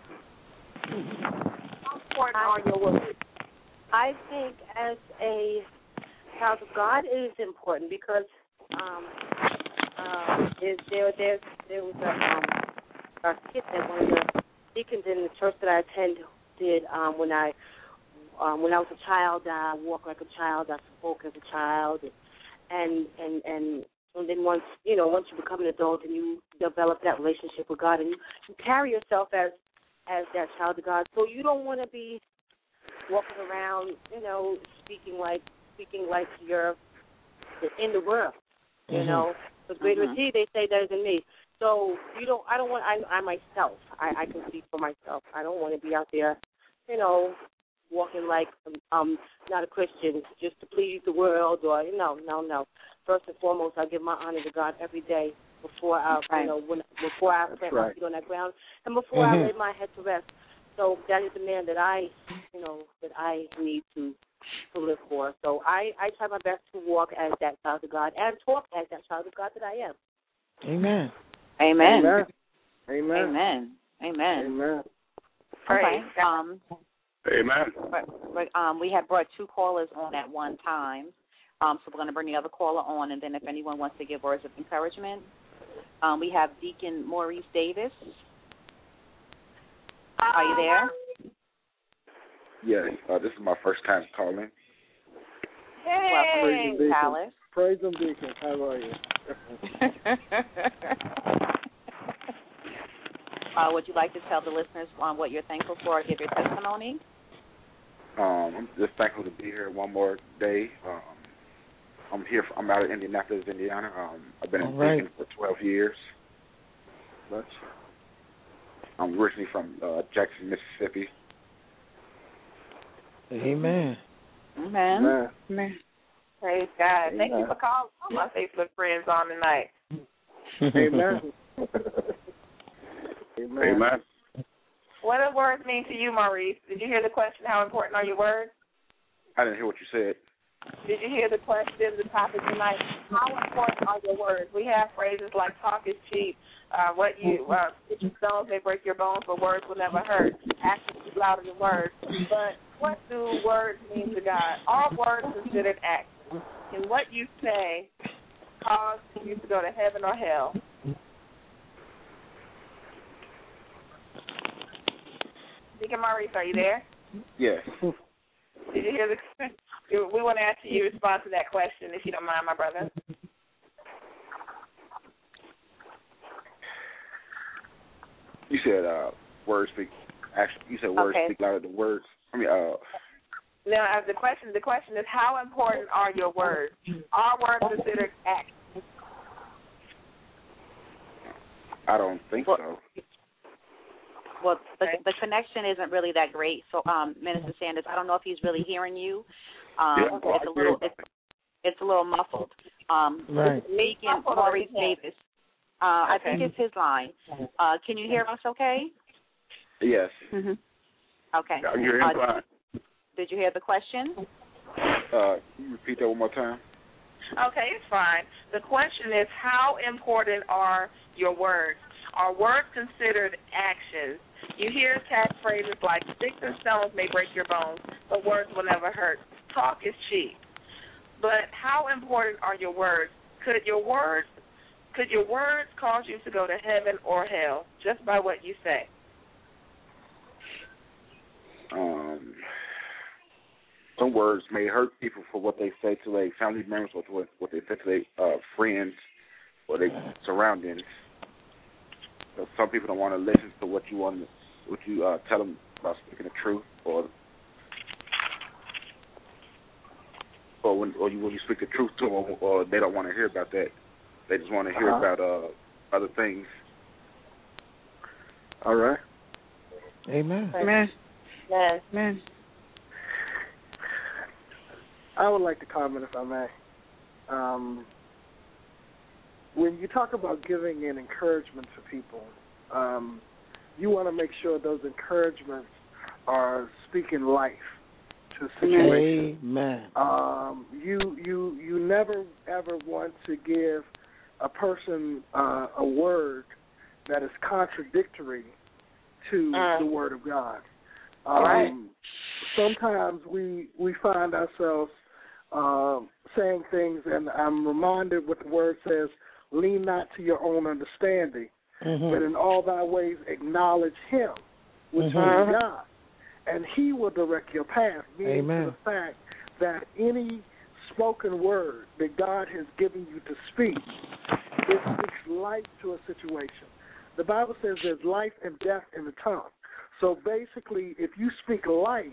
How important are your words? I think as a child of God, it is important because um, um, is there there there was a, um, a skit that one of the deacons in the church that I attend did um, when I um, when I was a child. I walked like a child. I spoke as a child, and and and and then once you know once you become an adult and you develop that relationship with God and you, you carry yourself as as that child of God, so you don't want to be walking around, you know, speaking like speaking like you're in the world, you mm-hmm. know. Because greater is He, they say, that is in me. So you don't. I don't want. I, I myself. I, I can speak for myself. I don't want to be out there, you know, walking like um not a Christian just to please the world or you know, no, no. First and foremost, I give my honor to God every day before I, right. you know, when before I plant right. my feet on that ground and before mm-hmm. I lay my head to rest. So that is the man that I, you know, that I need to to live for. So I, I try my best to walk as that child of God and talk as that child of God that I am. Amen. Amen. Amen. Amen. Amen. Amen. Amen. Okay. Um, Amen. But, but, um, we had brought two callers on at one time, um, so we're going to bring the other caller on, and then if anyone wants to give words of encouragement, um, we have Deacon Maurice Davis. Are you there? Yes, uh, this is my first time calling. Hey, Welcome, Palace. Praise Him, Deacon. How are you? uh, would you like to tell the listeners um, what you're thankful for or give your testimony? Um, I'm just thankful to be here one more day. Um, I'm here. I'm out of Indianapolis, Indiana. Um, I've been in right. Deacon for twelve years. Much. I'm originally from uh, Jackson, Mississippi. Amen. Amen. Amen. Amen. Praise God. Amen. Thank you for calling all my Facebook friends on tonight. Amen. Amen. Amen. What do words mean to you, Maurice? Did you hear the question, how important are your words? I didn't hear what you said. Did you hear the question, the topic tonight? How important are your words? We have phrases like talk is cheap. Uh, what you uh, your stones may break your bones, but words will never hurt. Actions is louder than words. But what do words mean to God? Are words considered actions? Can what you say cause you to go to heaven or hell? Deacon Maurice, are you there? Yes. Did you hear the? We want to ask you to respond to that question, if you don't mind, my brother. You said uh, words speak. Actually, you said words Okay. speak louder than words. I mean, uh, Now, uh, the question the question is, how important are your words? Are words considered actions? I don't think well, so. Well, the, the connection isn't really that great. So, um, Minister Sanders, I don't know if he's really hearing you. Um, Yeah, well, it's a little, it's, it's a little muffled. Um, Right. Speaking Maurice Davis. Uh, I think it's his line. Uh, can you hear us? Okay. Yes. Mm-hmm. Okay. I can hear him Uh, fine. Did you hear the question? Uh, can you repeat that one more time? Okay, it's fine. The question is, how important are your words? Are words considered actions? You hear catchphrases like sticks and stones may break your bones, but words will never hurt. Talk is cheap. But how important are your words? Could your words could your words cause you to go to heaven or hell just by what you say? Um, some words may hurt people for what they say to their family members, or what what they say to their uh, friends or their surroundings. So some people don't want to listen to what you want, what you uh, tell them about speaking the truth, or or when or you when you speak the truth to them, or, or they don't want to hear about that. They just want to hear Uh-huh. about uh, other things. All right. Amen. Amen. Yes. Amen. I would like to comment, if I may. Um, when you talk about giving an encouragement to people, um, you want to make sure those encouragements are speaking life to situations. Amen. Um, you you you never ever want to give a person uh, a word that is contradictory to Uh, the Word of God. Um, right. Sometimes we we find ourselves um, saying things, and I'm reminded what the Word says: "Lean not to your own understanding, Mhm. but in all thy ways acknowledge Him, which Mhm. is God, and He will direct your path." Meaning Amen. to the fact that any spoken word that God has given you to speak, it speaks life to a situation. The Bible says there's life and death in the tongue. So basically, if you speak life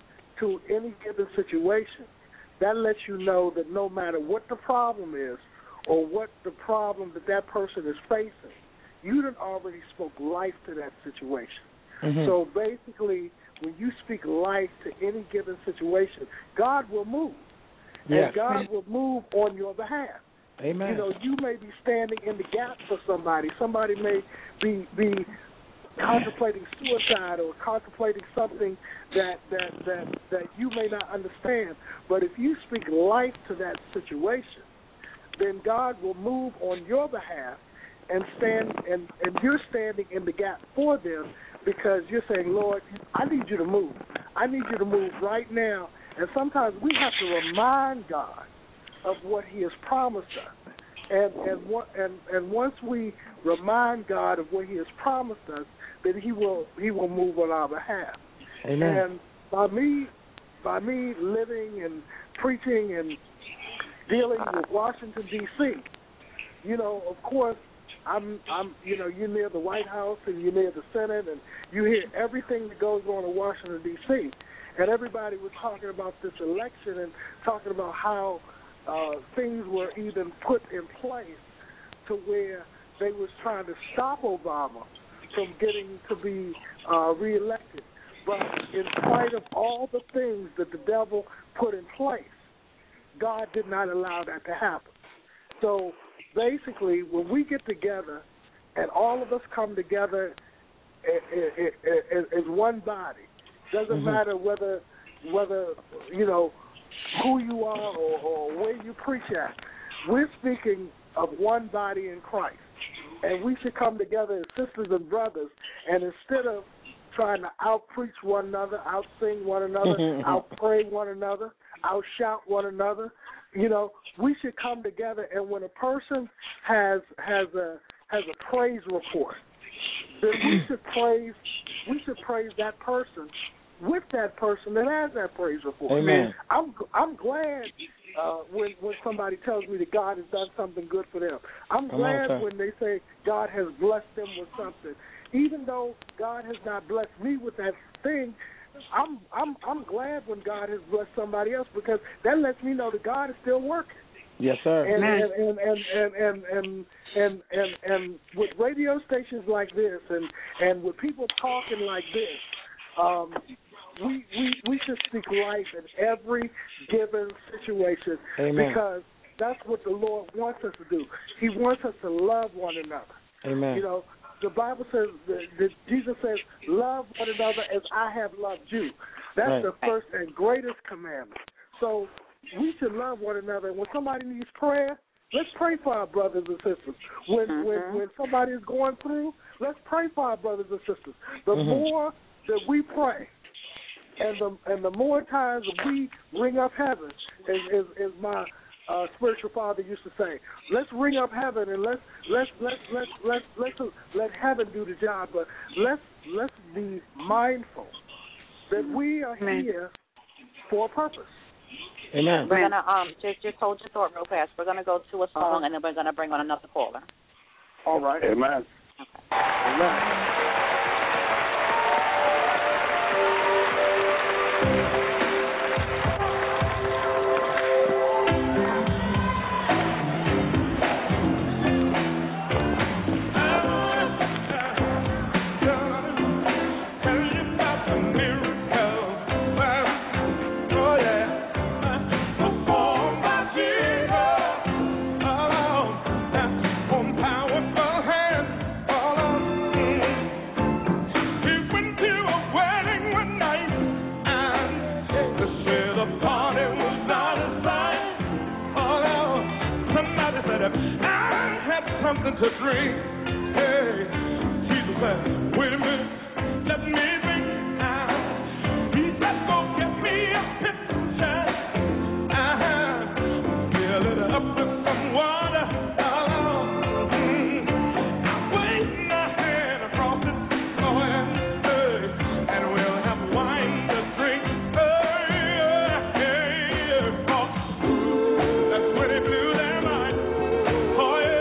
to any given situation, that lets you know that no matter what the problem is or what the problem that that person is facing, you done already spoke life to that situation. Mhm. So basically, when you speak life to any given situation, God will move. Yes. And God will move on your behalf. Amen. You know, you may be standing in the gap for somebody. Somebody may be be contemplating suicide or contemplating something that that that that you may not understand. But if you speak life to that situation, then God will move on your behalf and stand and, and you're standing in the gap for them because you're saying, Lord, I need you to move. I need you to move right now. And sometimes we have to remind God of what He has promised us. And and what and, and once we remind God of what He has promised us, then He will He will move on our behalf. Amen. And by me by me living and preaching and dealing with Washington D C, you know, of course I'm I'm you know, you're near the White House and you're near the Senate and you hear everything that goes on in Washington D C. And everybody was talking about this election and talking about how uh, things were even put in place to where they was trying to stop Obama from getting to be uh, reelected. But in spite of all the things that the devil put in place, God did not allow that to happen. So basically, when we get together and all of us come together as one body, doesn't Mhm. matter whether whether you know who you are or, or where you preach at. We're speaking of one body in Christ. And we should come together as sisters and brothers, and instead of trying to out-preach one another, out-sing one another, out-pray one another, out-shout one another, you know, we should come together. And when a person has has a has a praise report, then we should praise we should praise that person with that person that has that praise report. Amen. I'm I'm glad uh, when when somebody tells me that God has done something good for them. I'm glad on, when they say God has blessed them with something, even though God has not blessed me with that thing. I'm I'm I'm glad when God has blessed somebody else, because that lets me know that God is still working. Yes, sir. And and and and and and and, and, and, and with radio stations like this, and, and with people talking like this, um, we we we should speak life in every given situation. Amen. Because that's what the Lord wants us to do. He wants us to love one another. Amen. You know, the Bible says that, that Jesus says, "Love one another as I have loved you." That's right. the first and greatest commandment. So we should love one another. And when somebody needs prayer, let's pray for our brothers and sisters. When mm-hmm. when when somebody is going through, let's pray for our brothers and sisters. The mm-hmm. more that we pray, and the and the more times that we ring up heaven, as, as, as my uh, spiritual father used to say, let's ring up heaven and let's let's let's let's let's let's, let's let heaven do the job. But let's let's be mindful that we are Amen. here for a purpose. Amen. We're gonna um just just hold your thought real fast. We're gonna go to a song uh-huh. and then we're gonna bring on another caller. All right. Amen. Okay. Amen. Something to drink. Hey, Jesus said, wait a minute, let me drink now. He said, go get me a pitcher. Uh-huh. Fill it up with some water. Oh, mm. I'm waiting a hand across it. Oh, yeah. Hey, and we'll have wine to drink. Hey, yeah, yeah, yeah. Oh, that's when it blew their mind. Oh, yeah.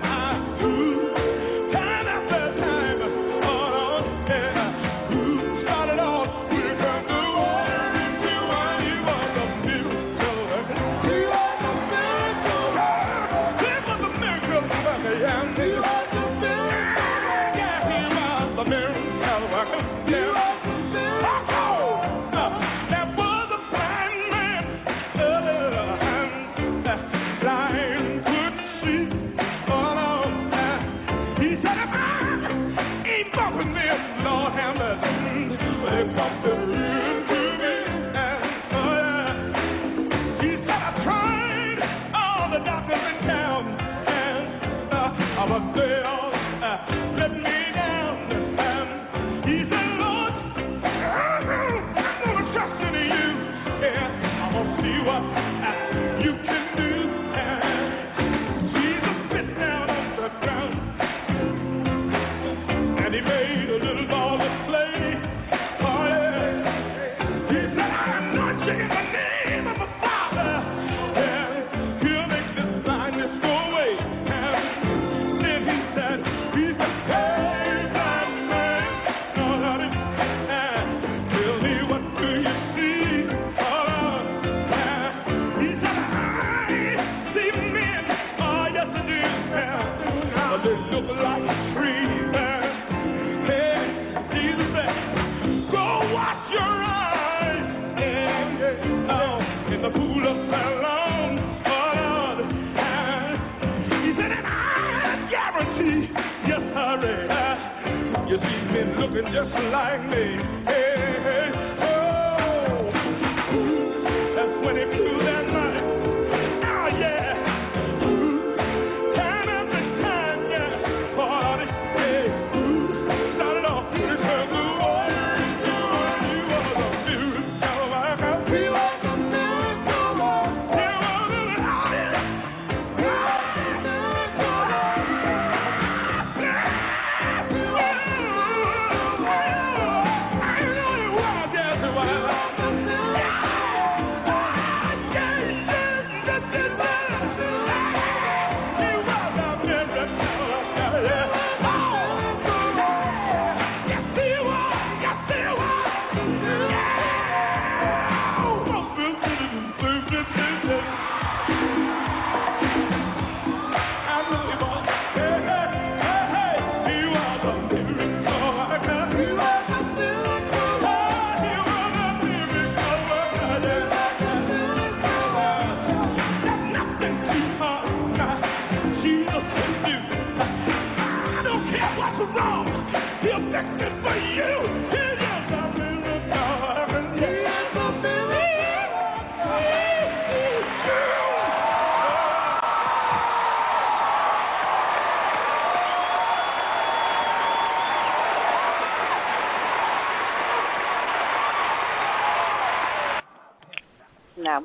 Just like me, hey, hey, oh, that's when it blew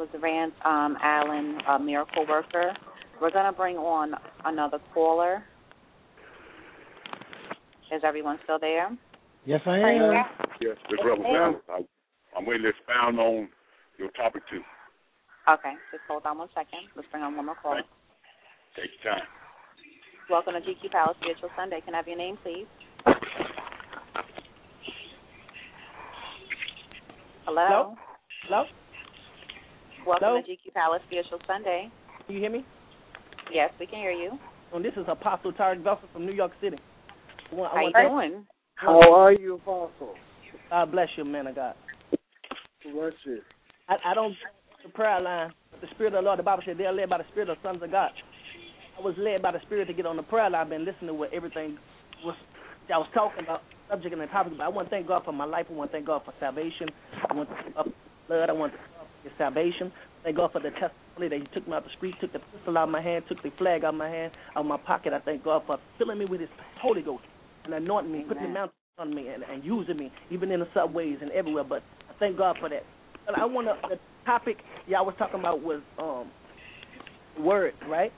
Elder Durant, um, Allen, a miracle worker. We're going to bring on another caller. Is everyone still there? Yes, I am. Yes, the brother Sam. I'm waiting to expound on your topic too. Okay, just hold on one second. Let's bring on one more caller. Right. Take your time. Welcome to G Q Palace Spiritual Sunday. Can I have your name, please? Hello? Hello? Hello? Welcome Hello? to G Q Palace Spiritual Sunday. Can you hear me? Yes, we can hear you. Oh, this is Apostle Tarek Vessel from New York City. I want, How I you want doing? How are you, Apostle? God bless you, man of God. Bless you. I, I don't the prayer line. The Spirit of the Lord, the Bible said they are led by the Spirit of the sons of God. I was led by the Spirit to get on the prayer line. I've been listening to what everything was I was talking about, subject and the topic, but I want to thank God for my life. I want to thank God for salvation. I want to thank God for blood. I want to thank God for your salvation. Thank God for the testimony that He took me out the street, took the pistol out of my hand, took the flag out of my hand, out of my pocket. I thank God for filling me with His Holy Ghost and anointing me, Amen. Putting the mountain on me and, and using me, even in the subways and everywhere. But I thank God for that. And I want to, the topic y'all was talking about was um, word, right?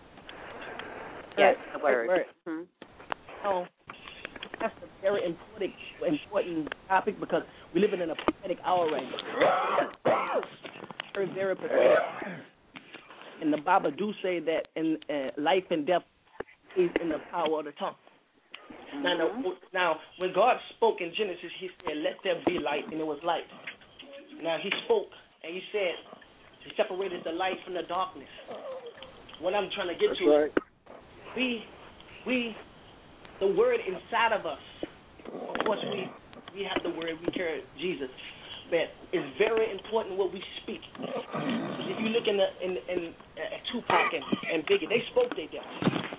Yes, the word. word. Mm-hmm. So that's a very important important topic because we live in a prophetic hour right now. Very, very prophetic. And the Bible do say that in uh, life and death is in the power of the tongue. Mm-hmm. Now, now, now, when God spoke in Genesis, He said, "Let there be light," and it was light. Now He spoke and He said, He separated the light from the darkness. What I'm trying to get That's to right. is we, we, the word inside of us. Of course, we we have the word. We carry Jesus, but it's very important what we speak. If you look in the in in uh, Tupac and, and Biggie, they spoke their death.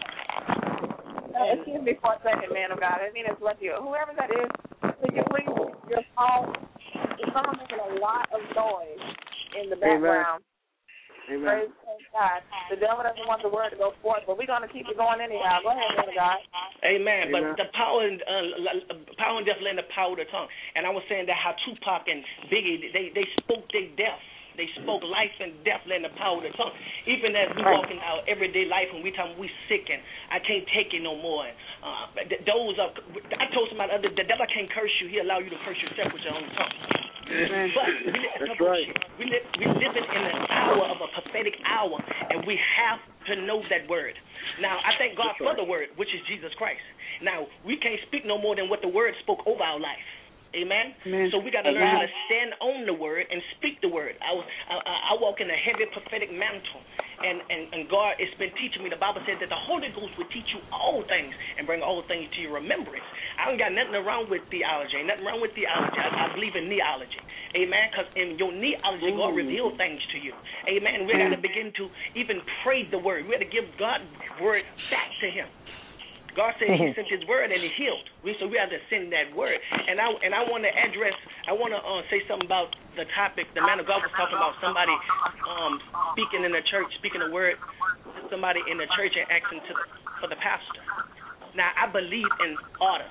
Uh, excuse me for a second, man of God. I mean, it's what you, whoever that is, could you please your phone? It's not making a lot of noise in the background. Amen. Praise, praise God. The devil doesn't want the word to go forth, but we're going to keep it going anyhow. Go ahead, man of God. Amen. Amen. But the power and uh, power and death lay in the power of the tongue. And I was saying that how Tupac and Biggie, they they spoke their death. They spoke life and death lay in the power of the tongue. Even as we walk in our everyday life and we tell them we sick and I can't take it no more. And, uh, those are, I told somebody the other, the devil can't curse you. He allow you to curse yourself with your own tongue. But we live, That's right. we live, we live in an hour of a prophetic hour, and we have to know that word. Now, I thank God That's for right. the word, which is Jesus Christ. Now, we can't speak no more than what the word spoke over our life. Amen? Amen. So we got to learn how to stand on the word and speak the word. I, I, I walk in a heavy prophetic mantle, and, and, and God has been teaching me. The Bible said that the Holy Ghost will teach you all things and bring all things to your remembrance. I don't got nothing wrong with theology. Ain't nothing wrong with theology. I, I believe in neology. Amen? Because in your neology, God reveals things to you. Amen? We got to begin to even pray the word. We got to give God's word back to Him. God said He sent His word and He healed. We, so we have to send that word. And I and I want to address, I want to uh, say something about the topic. The man of God was talking about somebody um, speaking in the church, speaking a word to somebody in the church and asking to, for the pastor. Now, I believe in order.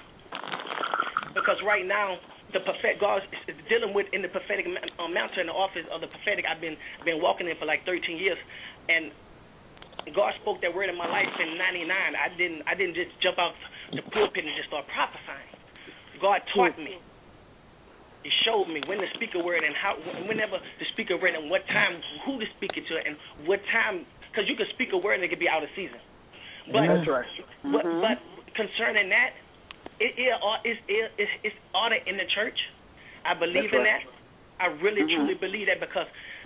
Because right now, the prophet God is dealing with in the prophetic uh, mountain, in the office of the prophetic. I've been been walking in for like thirteen years, and God spoke that word in my life in ninety-nine. I didn't I didn't just jump out the pulpit and just start prophesying. God taught me. He showed me when to speak a word and how, whenever to speak a word and what time, who to speak it to, and what time. Because you can speak a word and it could be out of season. But, That's right. But, Mm-hmm. but concerning that, it is it, it, it's order in the church. I believe That's in right. that. I really, Mm-hmm. truly believe that because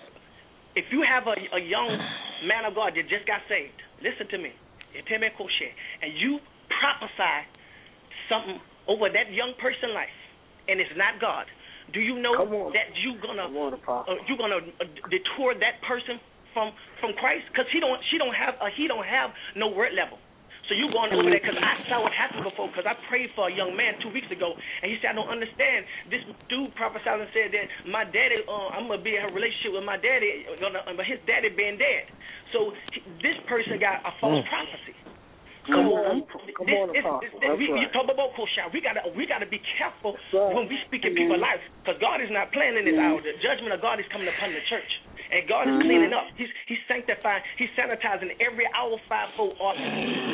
if you have a, a young man of God that just got saved, listen to me, and you prophesy something over that young person's life, and it's not God, do you know that you're gonna on, uh, you're gonna uh, detour that person from from Christ? Because he don't she don't have uh, he don't have no word level. So you going over there because I saw what happened before because I prayed for a young man two weeks ago, and he said, I don't understand. This dude prophesied and said that my daddy, uh, I'm going to be in a relationship with my daddy, but his daddy being dead. So he, this person got a false mm. prophecy. So come on, come this, on, this, this, this, we, right. you talk about Kosha. We gotta we gotta be careful right. when we speak in people's lives because God is not playing in this hour. The judgment of God is coming upon the church. And God is cleaning up. He's He's sanctifying. He's sanitizing every our fivefold office.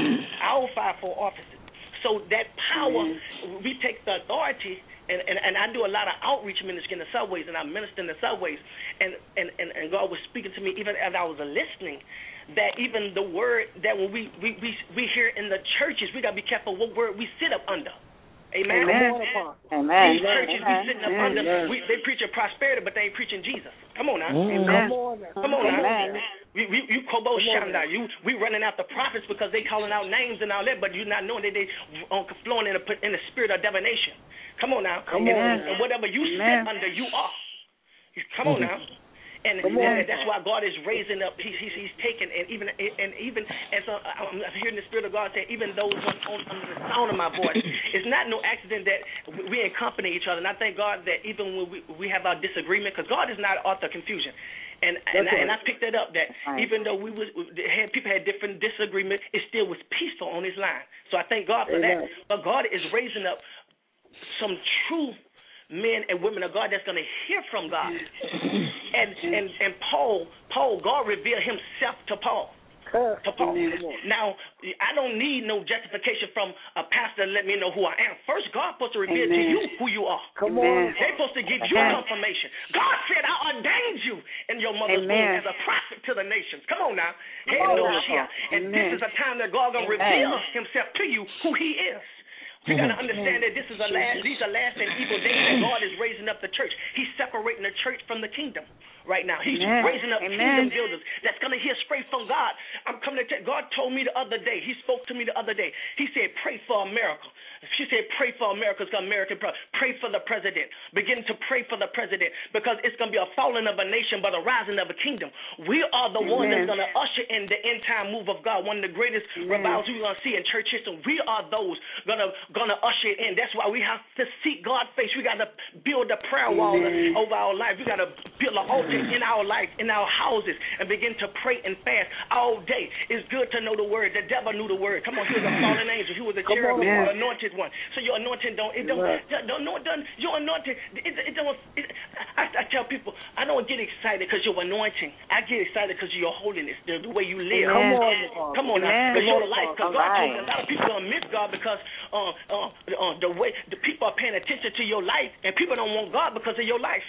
Our fivefold offices. So that power, we take the authority, and, and, and I do a lot of outreach ministry in the subways, and I minister in the subways, and, and, and, and God was speaking to me even as I was listening, that even the word that when we, we, we, we hear in the churches, we got to be careful what word we sit up under. Amen. Amen. Amen. These churches we Amen. sitting up Amen. under, we, they preaching prosperity, but they ain't preaching Jesus. Come on now. Amen. Come on now. Come on now. Amen. We, we, you kobo shanda. You, we running after prophets because they calling out names and all that, but you're not knowing that they on flowing in a, in the spirit of divination. Come on now. Come and, on. and whatever you Amen. sit under, you are. Come on now. And, and that's why God is raising up. He's he's, he's taking and even and even as uh, I'm hearing the Spirit of God say, even those on, on under the sound of my voice, it's not no accident that we accompany each other. And I thank God that even when we we have our disagreement, because God is not author confusion. And and, right. and I picked that up that right. even though we was had people had different disagreement, it still was peaceful on His line. So I thank God for Amen. that. But God is raising up some true men and women of God that's going to hear from God. And and and Paul, Paul, God revealed Himself to Paul. To Paul. Now, I don't need no justification from a pastor to let me know who I am. First, God's supposed to reveal Amen. to you who you are. Come on. They're supposed to give you Amen. confirmation. God said, I ordained you in your mother's Amen. womb as a prophet to the nations. Come on now. Come on. And Amen. this is a time that God going to Amen. reveal Himself to you who He is. We got to understand that this is a last, these are last and evil days, and God is raising up the church. He's separating the church from the kingdom right now. He's Amen. raising up Amen. kingdom builders that's going to hear straight from God. I'm coming to tell God told me the other day, He spoke to me the other day. He said, pray for America. She said, pray for America. It's got American prayer. Pray for the president. Begin to pray for the president because it's going to be a falling of a nation but a rising of a kingdom. We are the Amen. ones that's going to usher in the end time move of God, one of the greatest revivals we're going to see in church history. We are those going to going to usher it in. That's why we have to seek God's face. We got to build a prayer wall Amen. over our life. We got to build an altar in our life, in our houses, and begin to pray and fast all day. It's good to know the word. The devil knew the word. Come on, he was a fallen angel. He was a cherubim, on. anointed one. So your anointing don't it don't Right. don't don't, don't your anointing it, it don't. It, I, I tell people I don't get excited because you're anointing. I get excited because of your holiness, the, the way you live. Come on, Come on now, Amen. because your life. Because All God told right. me a lot of people don't miss God because uh, uh, uh, the way the people are paying attention to your life, and people don't want God because of your life.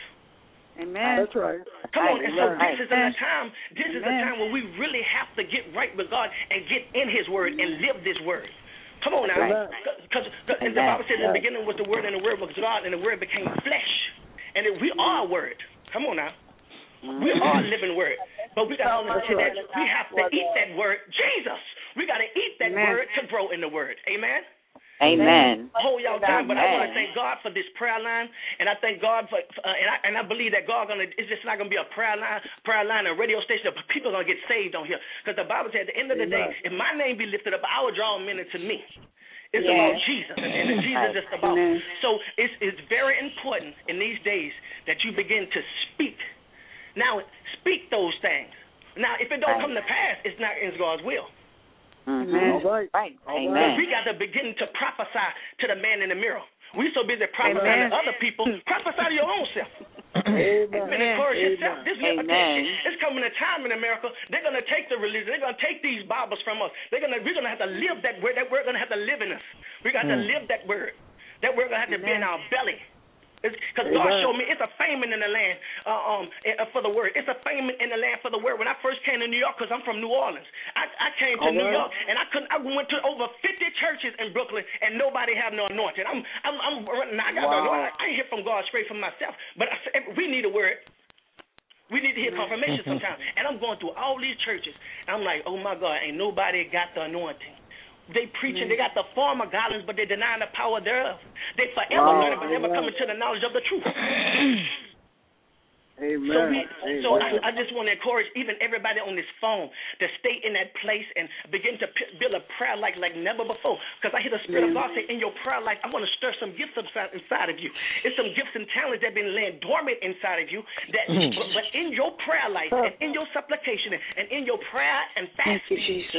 Amen. That's right. Come on, and so Amen. this is a time. This is a Amen. time where we really have to get right with God and get in His Word and live this Word. Come on now, Amen. because the Bible says in the beginning was the Word, and the Word was God, and the Word became flesh, and that we are a Word. Come on now, we are a living Word, but we got to understand that we have to eat that Word, Jesus. We got to eat that Amen. Word to grow in the Word. Amen. Amen. Hold y'all time, but I want to Amen. thank God for this prayer line, and I thank God for, uh, and I and I believe that God gonna. It's just not gonna be a prayer line, prayer line, a radio station. That people are gonna get saved on here, because the Bible said at the end of the day, if my name be lifted up, I will draw men into me. It's Yes. about Jesus, and Jesus is just about. Amen. So it's it's very important in these days that you begin to speak. Now, speak those things. Now, if it don't come to pass, it's not in God's will. Mm-hmm. All right. Right. All Amen. right. We got to begin to prophesy to the man in the mirror. We so busy prophesying Amen. to other people. Prophesy to your own self. Amen. And encourage yourself. This Amen. it's coming a time in America. They're gonna take the religion. They're gonna take these Bibles from us. They're gonna we're gonna have to live that word. That word gonna have to live in us. We got to live that word. That word gonna have to be in our belly. Because God showed me it's a famine in the land uh, um, uh, for the word. It's a famine in the land for the word. When I first came to New York, because I'm from New Orleans, I, I came to All New right. York and I couldn't. I went to over fifty churches in Brooklyn and nobody have no anointing. I'm, I'm, I'm I got Wow. no anointing. I ain't hear from God straight from myself. But I, said, we need a word. We need to hear confirmation sometimes. And I'm going through all these churches. And I'm like, oh my God, ain't nobody got the anointing. They preaching, they got the form of godliness, but they denying the power thereof. They forever Wow. learning, but never Amen. coming to the knowledge of the truth. Amen. So, we, so Amen. I, I just want to encourage even everybody on this phone to stay in that place and begin to p- build a prayer life like never before. Because I hear the Spirit of God say, in your prayer life, I want to stir some gifts inside, inside of you. It's some gifts and talents that have been laying dormant inside of you. That, Mm. but, but in your prayer life and in your supplication and in your prayer and fasting, Jesus.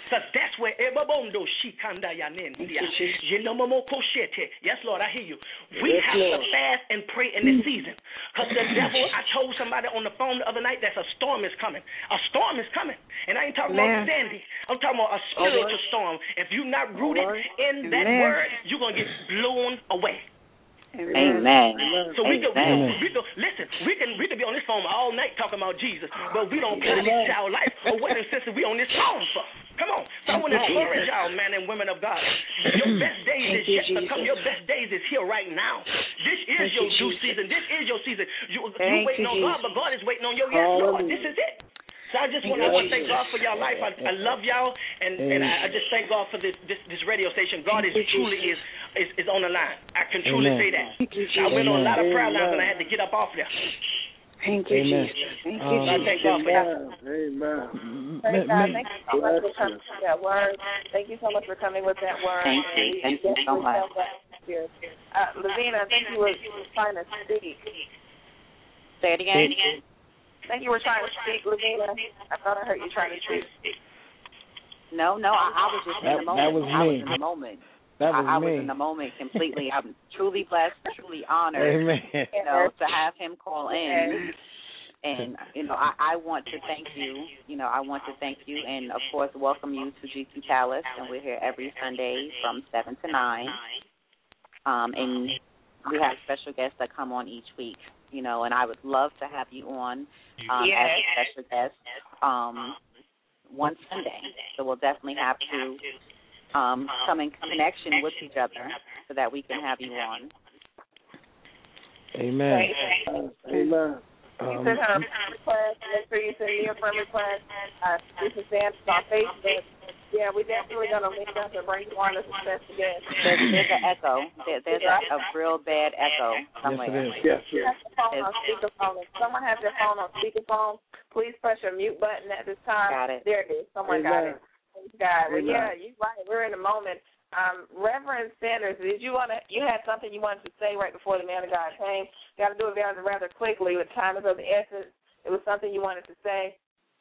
So that's where Ebobondo Shikanda Yanendia. Yes, Lord, I hear you. We Yes, have Lord. to fast and pray in this season. Because the devil, I told somebody on the phone the other night that a storm is coming. A storm is coming. And I ain't talking Man. about Sandy. I'm talking about a spiritual right. storm. If you're not rooted right. in that Amen. word, you're going to get blown away. Amen. So we can, we Amen. can, we can listen. We can we can be on this phone all night talking about Jesus, but we don't apply this to our life. Or what sense are we on this phone for? Come on. So I want to encourage y'all, men and women of God. Your best days is yet to come. Your best days is here right now. This is your due season. This is your season. You you waiting on God, but God is waiting on your yes, Lord. This is it. So I just want to thank God for y'all life. I, I love y'all, and, and I, I just thank God for this, this this radio station. God is truly is, is is on the line. I can truly Amen. say that. I went on a lot of prayer lines, and I had to get up off there. Thank you, Amen. Jesus. Thank Um, you, I thank God for that. Amen. Praise Ma- God. ma- Thank you so much for coming with that word. Thank you so much for coming with that word. Thank you. Thank you so much. Uh, Lavina, I think you were trying to speak. Say it again. I think you were trying to speak, Lavina. I thought I heard you trying to speak. No, no, I, I was just in That- the moment. that was I was me. in the moment. That was I, I me. was in the moment completely. I'm truly blessed, truly honored, Amen. you know, to have him call in. And, you know, I, I want to thank you. You know, I want to thank you and, of course, welcome you to G T Palace. And we're here every Sunday from seven to nine. Um, and we have special guests that come on each week, you know, and I would love to have you on um, Yeah. as a special guest um, one Sunday. So we'll definitely have to um, come in connection with each other so that we can have you on. Amen. Amen. You Um, send her a friend request. Make sure you send me a friend request. Uh, this is Sam on Facebook. Yeah, we're definitely going to link up and bring you on as a special guest. There's, there's an echo. There, there's a, a real bad echo somewhere. Yes, it is. Yes, Have your phone on speakerphone. If someone has their phone on speakerphone, please press your mute button at this time. Got it. There it is. Someone got Amen. it. Thank God. Well, Amen. yeah, you're right. We're in the moment. Um, Reverend Sanders, did you want to? You had something you wanted to say right before the man of God came. Got to do it rather rather quickly. The time is of the essence. It was something you wanted to say.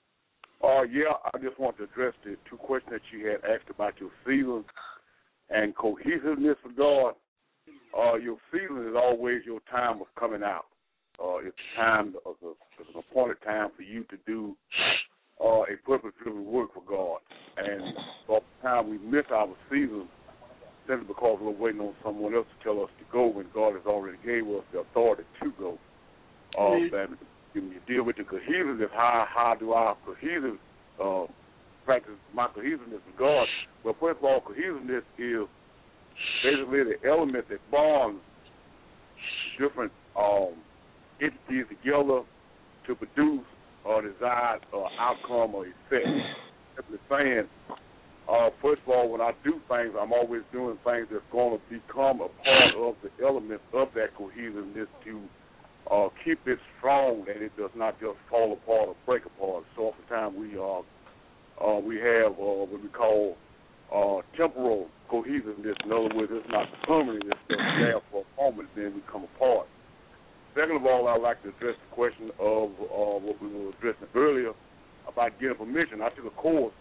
Uh, yeah, I just want to address the two questions that you had asked about your season and cohesiveness of God. Uh, your season is always your time of coming out. Uh, it's time of the, it's an appointed time for you to do uh, a purpose-driven work for God. And oftentimes time we miss our season simply because we're waiting on someone else to tell us to go when God has already gave us the authority to go. Uh, Mm-hmm. and when you deal with the cohesiveness, how how do I cohesive uh, practice my cohesiveness with God? Well, first of all, cohesiveness is basically the element that bonds different um, entities together to produce a desired uh, outcome or effect. Simply saying, uh, first of all, when I do things, I'm always doing things that's going to become a part of the elements of that cohesiveness to uh, keep it strong and it does not just fall apart or break apart. So oftentimes we uh, uh, we have uh, what we call uh, temporal cohesiveness. In other words, it's not permanent. It's just there for a moment, then we come apart. Second of all, I'd like to address the question of uh, what we were addressing earlier about getting permission. I took a course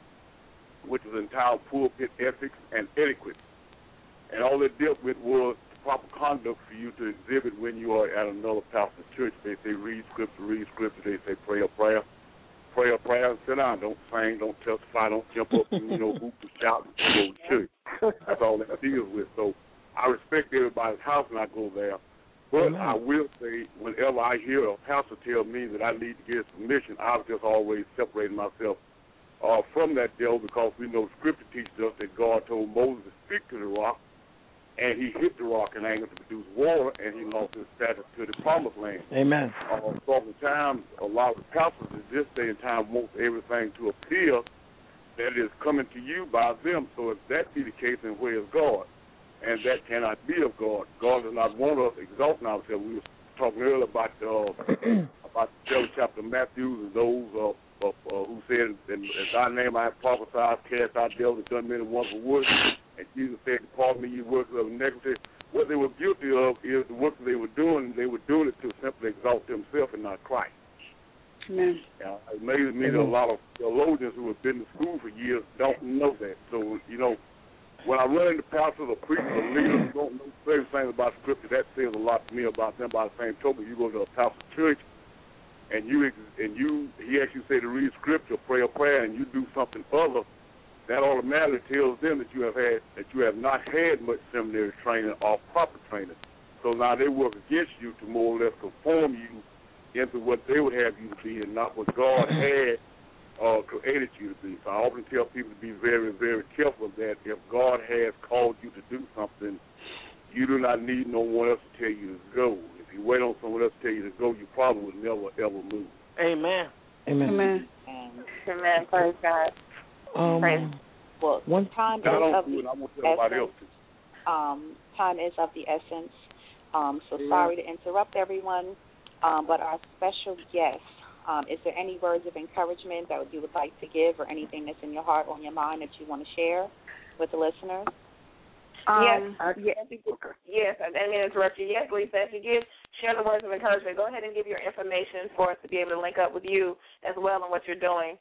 which was entitled Pulpit Ethics and Etiquette, and all it dealt with was the proper conduct for you to exhibit when you are at another pastor's church. They say read scripture, read scripture. They say pray a prayer, pray a prayer, and sit down. Don't sing, don't testify, don't jump up and, you know, hoop and shout and go to church. That's all that deals with. So I respect everybody's house when I go there. But Amen. I will say, whenever I hear a pastor tell me that I need to get his permission, I've just always separated myself uh, from that deal because we know Scripture teaches us that God told Moses to speak to the rock, and he hit the rock in anger to produce water, and he lost his status to the promised land. Amen. Uh, so oftentimes, a lot of pastors in this day and time want everything to appear that it is coming to you by them. So if that be the case, then where is God? And that cannot be of God. God does not want us exalting ourselves. We were talking earlier about uh, about the seventh chapter of Matthew and those uh, uh, uh, who said, in, in thy name I have prophesied, cast out devils, and done many wonderful works. And Jesus said, depart me, you workers of iniquity. What they were guilty of is the work that they were doing. They were doing it to simply exalt themselves and not Christ. Amen. Uh, it amazes me that a lot of theologians who have been to school for years don't know that. So, you know, when I run into pastors or preachers or leaders who don't know certain things about Scripture, that says a lot to me about them. By the same token, you go to a pastor's church and you and you he asks you say to read Scripture, pray a prayer, and you do something other, that automatically tells them that you have had that you have not had much seminary training or proper training. So now they work against you to more or less conform you into what they would have you to be and not what God had uh, created you to be. So I often tell people to be very, very careful that if God has called you to do something, you do not need no one else to tell you to go. If you wait on someone else to tell you to go, you probably would never, ever move. Amen. Amen. Amen. Amen. Praise God. Um, Praise. Well, one, time is I don't of do the it. I want everybody else essence. to. Um, time is of the essence. Um, so Yeah. sorry to interrupt everyone, um, but our special guest, um, is there any words of encouragement that you would like to give or anything that's in your heart or on your mind that you want to share with the listeners? Um, yes, yes, yes, yes, I didn't mean to interrupt you. Yes, Lisa, if you give, share the words of encouragement, go ahead and give your information for us to be able to link up with you as well and what you're doing.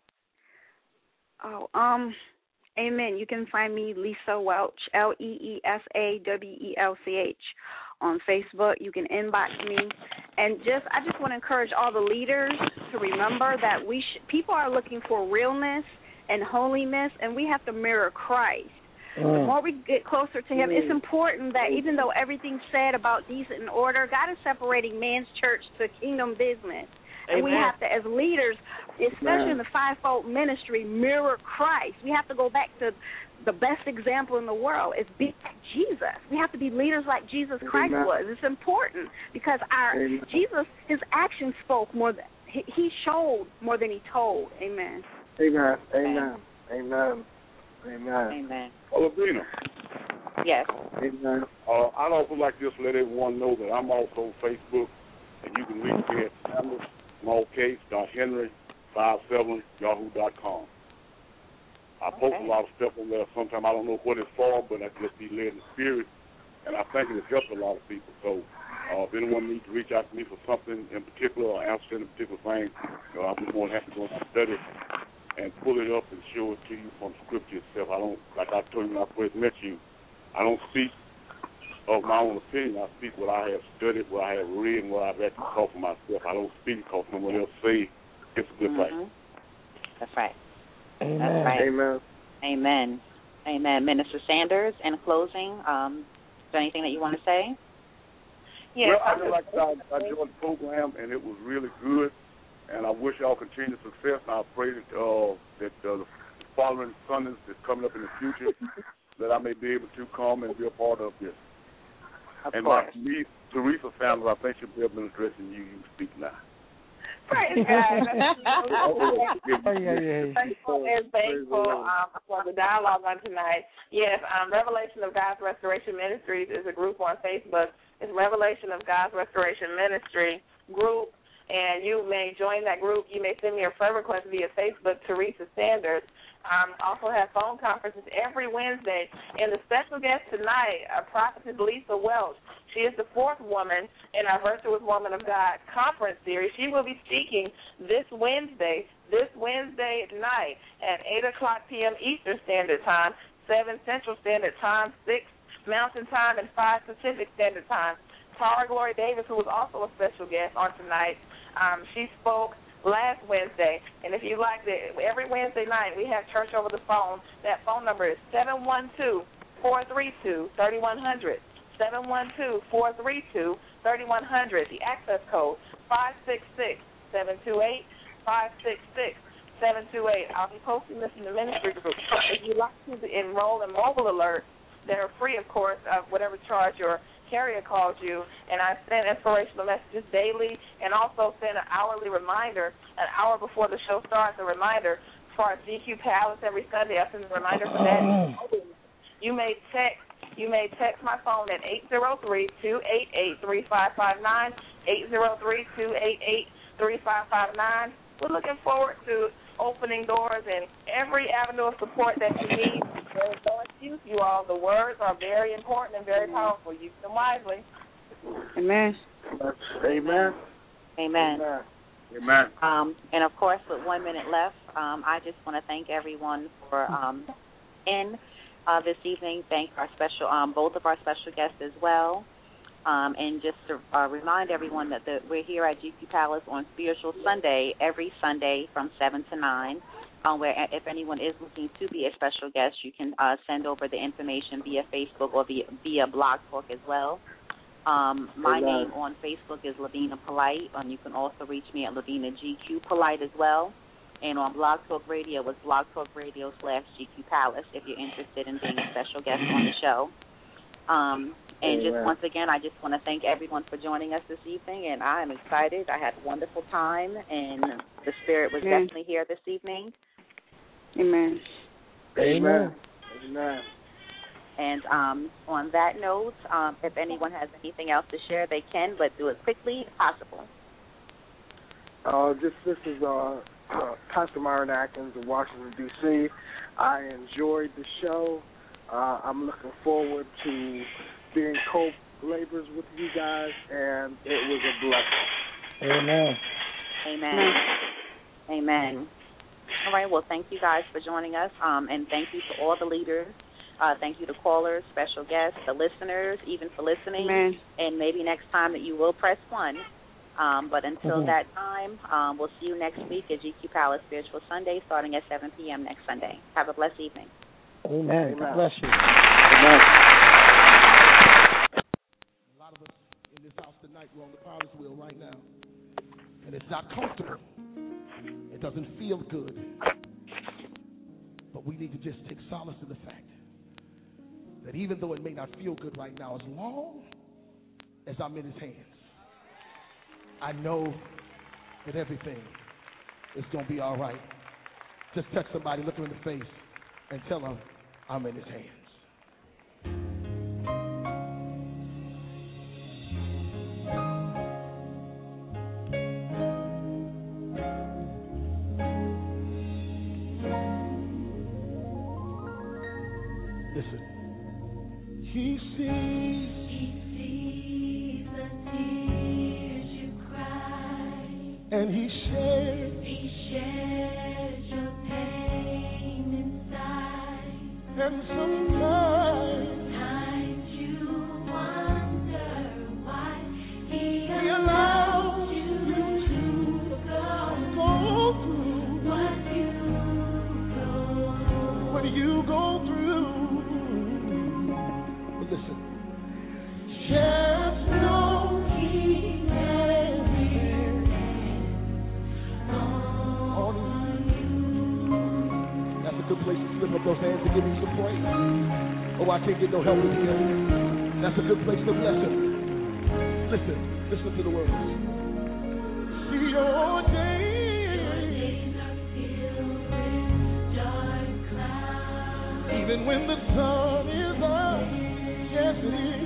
Oh, um, amen. You can find me, Lisa Welch, L E E S A W E L C H, on Facebook. You can inbox me. And just, I just want to encourage all the leaders to remember that we sh- people are looking for realness and holiness, and we have to mirror Christ. The more we get closer to him, it's important that even though everything's said about decent and order, God is separating man's church to kingdom business. And we Amen. have to, as leaders, especially in the fivefold ministry, mirror Christ. We have to go back to the best example in the world is be like Jesus. We have to be leaders like Jesus Christ Amen. was. It's important because our Amen. Jesus, his actions spoke more than, he, he showed more than he told. Amen. Amen. Amen. Amen. Amen. Amen. Well, Adina, Yes. Amen. uh, I'd also like to just let everyone know that I'm also on Facebook, and you can reach me at Samuel, small case, dot Henry, five seven, yahoo dot com. I post Okay. a lot of stuff on there. Sometimes I don't know what it's for, but I just be led in the spirit, and I think it has helped a lot of people. So uh, if anyone needs to reach out to me for something in particular or answer any particular thing, you know, I'm more than happy to go and study and pull it up and show it to you from Scripture itself. I don't, like I told you when I first met you, I don't speak of my own opinion. I speak what I have studied, what I have read, and what I've actually taught for myself. I don't speak because someone else say it's a good Mhm. practice. That's right. Amen. That's right. Amen. Amen. Amen. Minister Sanders, in closing, um, is there anything that you want to say? Well, Yes, I just like I, I enjoyed the program, and it was really good. And I wish y'all continued success. And I pray that uh, that uh, the following Sundays that's coming up in the future, that I may be able to come and be a part of this. Of and course. my niece, Teresa Sanders, I think she'll be able to address you. You speak now. Praise God. Oh, yeah, yeah. Thankful and thankful um, for the dialogue on tonight. Yes, um, Revelation of God's Restoration Ministries is a group on Facebook. It's Revelation of God's Restoration Ministry group, and you may join that group. You may send me a prayer request via Facebook, Teresa Sanders. Um, also have phone conferences every Wednesday. And the special guest tonight, uh, Prophetess Lisa Welch. She is the fourth woman in our Virtuous Woman of God conference series. She will be speaking this Wednesday, this Wednesday night at eight o'clock p.m. Eastern Standard Time, seven Central Standard Time, six Mountain Time, and five Pacific Standard Time. Tara Glory Davis, who was also a special guest on tonight, um, she spoke last Wednesday, and if you like it, every Wednesday night we have church over the phone. That phone number is seven one two, four three two, three one zero zero, seven one two, four three two, three one zero zero. The access code, five six six, seven two eight, five six six, seven two eight. I'll be posting this in the ministry group. If you'd like to enroll in mobile alerts, that are free, of course, of whatever charge your carrier calls you, and I send inspirational messages daily and also send an hourly reminder, an hour before the show starts, a reminder for our G Q Palace every Sunday. I send a reminder for that. You may text you may text my phone at eight zero three, two eight eight, three five five nine, eight zero three, two eight eight, three five five nine. We're looking forward to opening doors and every avenue of support that you need. There's no excuse, you all. The words are very important and very powerful. Use them wisely. Amen. Amen. Amen. Amen. Amen. Um, and, of course, with one minute left, um, I just want to thank everyone for um, in uh, this evening. Thank our special, um, both of our special guests as well. Um, and just to uh, remind everyone that the, we're here at G Q Palace on Spiritual Sunday, every Sunday from seven to nine, um, where if anyone is looking to be a special guest, you can uh, send over the information via Facebook or via, via Blog Talk as well. Um, my Amen. name on Facebook is Lavina Polite, and you can also reach me at Lavina G Q Polite as well. And on Blog Talk Radio, it's Blog Talk Radio slash G Q Palace if you're interested in being a special guest on the show. Um, and Amen. just once again, I just want to thank everyone for joining us this evening, and I am excited. I had a wonderful time, and the Spirit was Amen. definitely here this evening. Amen. Amen. Amen. And um, on that note, um, if anyone has anything else to share, they can, but do it quickly if possible. Uh, this this is uh, uh, Pastor Myron Atkins of Washington, D C I enjoyed the show. Uh, I'm looking forward to being co-laborers with you guys, and it was a blessing. Amen. Amen. Amen. All right, well, thank you guys for joining us, um, and thank you to all the leaders. Uh, thank you to callers, special guests, the listeners, even for listening. Amen. And maybe next time that you will press one. Um, but until Mhm. that time, um, we'll see you next week at G Q Palace Spiritual Sunday, starting at seven p.m. next Sunday. Have a blessed evening. Amen. God bless you. Amen. A lot of us in this house tonight, we're on the potter's wheel right now. And it's not comfortable. It doesn't feel good. But we need to just take solace in the fact that even though it may not feel good right now, as long as I'm in his hands, I know that everything is going to be all right. Just touch somebody, look them in the face, and tell them I'm in his hands. Listen. He sees, he sees the tears you cry, and he shares, he shares your pain inside. And sometimes, sometimes you wonder why he, he allows you to go, go through what you go, what you go through. Listen. Just know he carries on you. That's a good place to slip up those hands and give him some praise. Oh, I can't get no help with here. That's a good place to bless him. Listen, listen to the words. See your days are filled with dark clouds. Even when the sun is up, yes it is.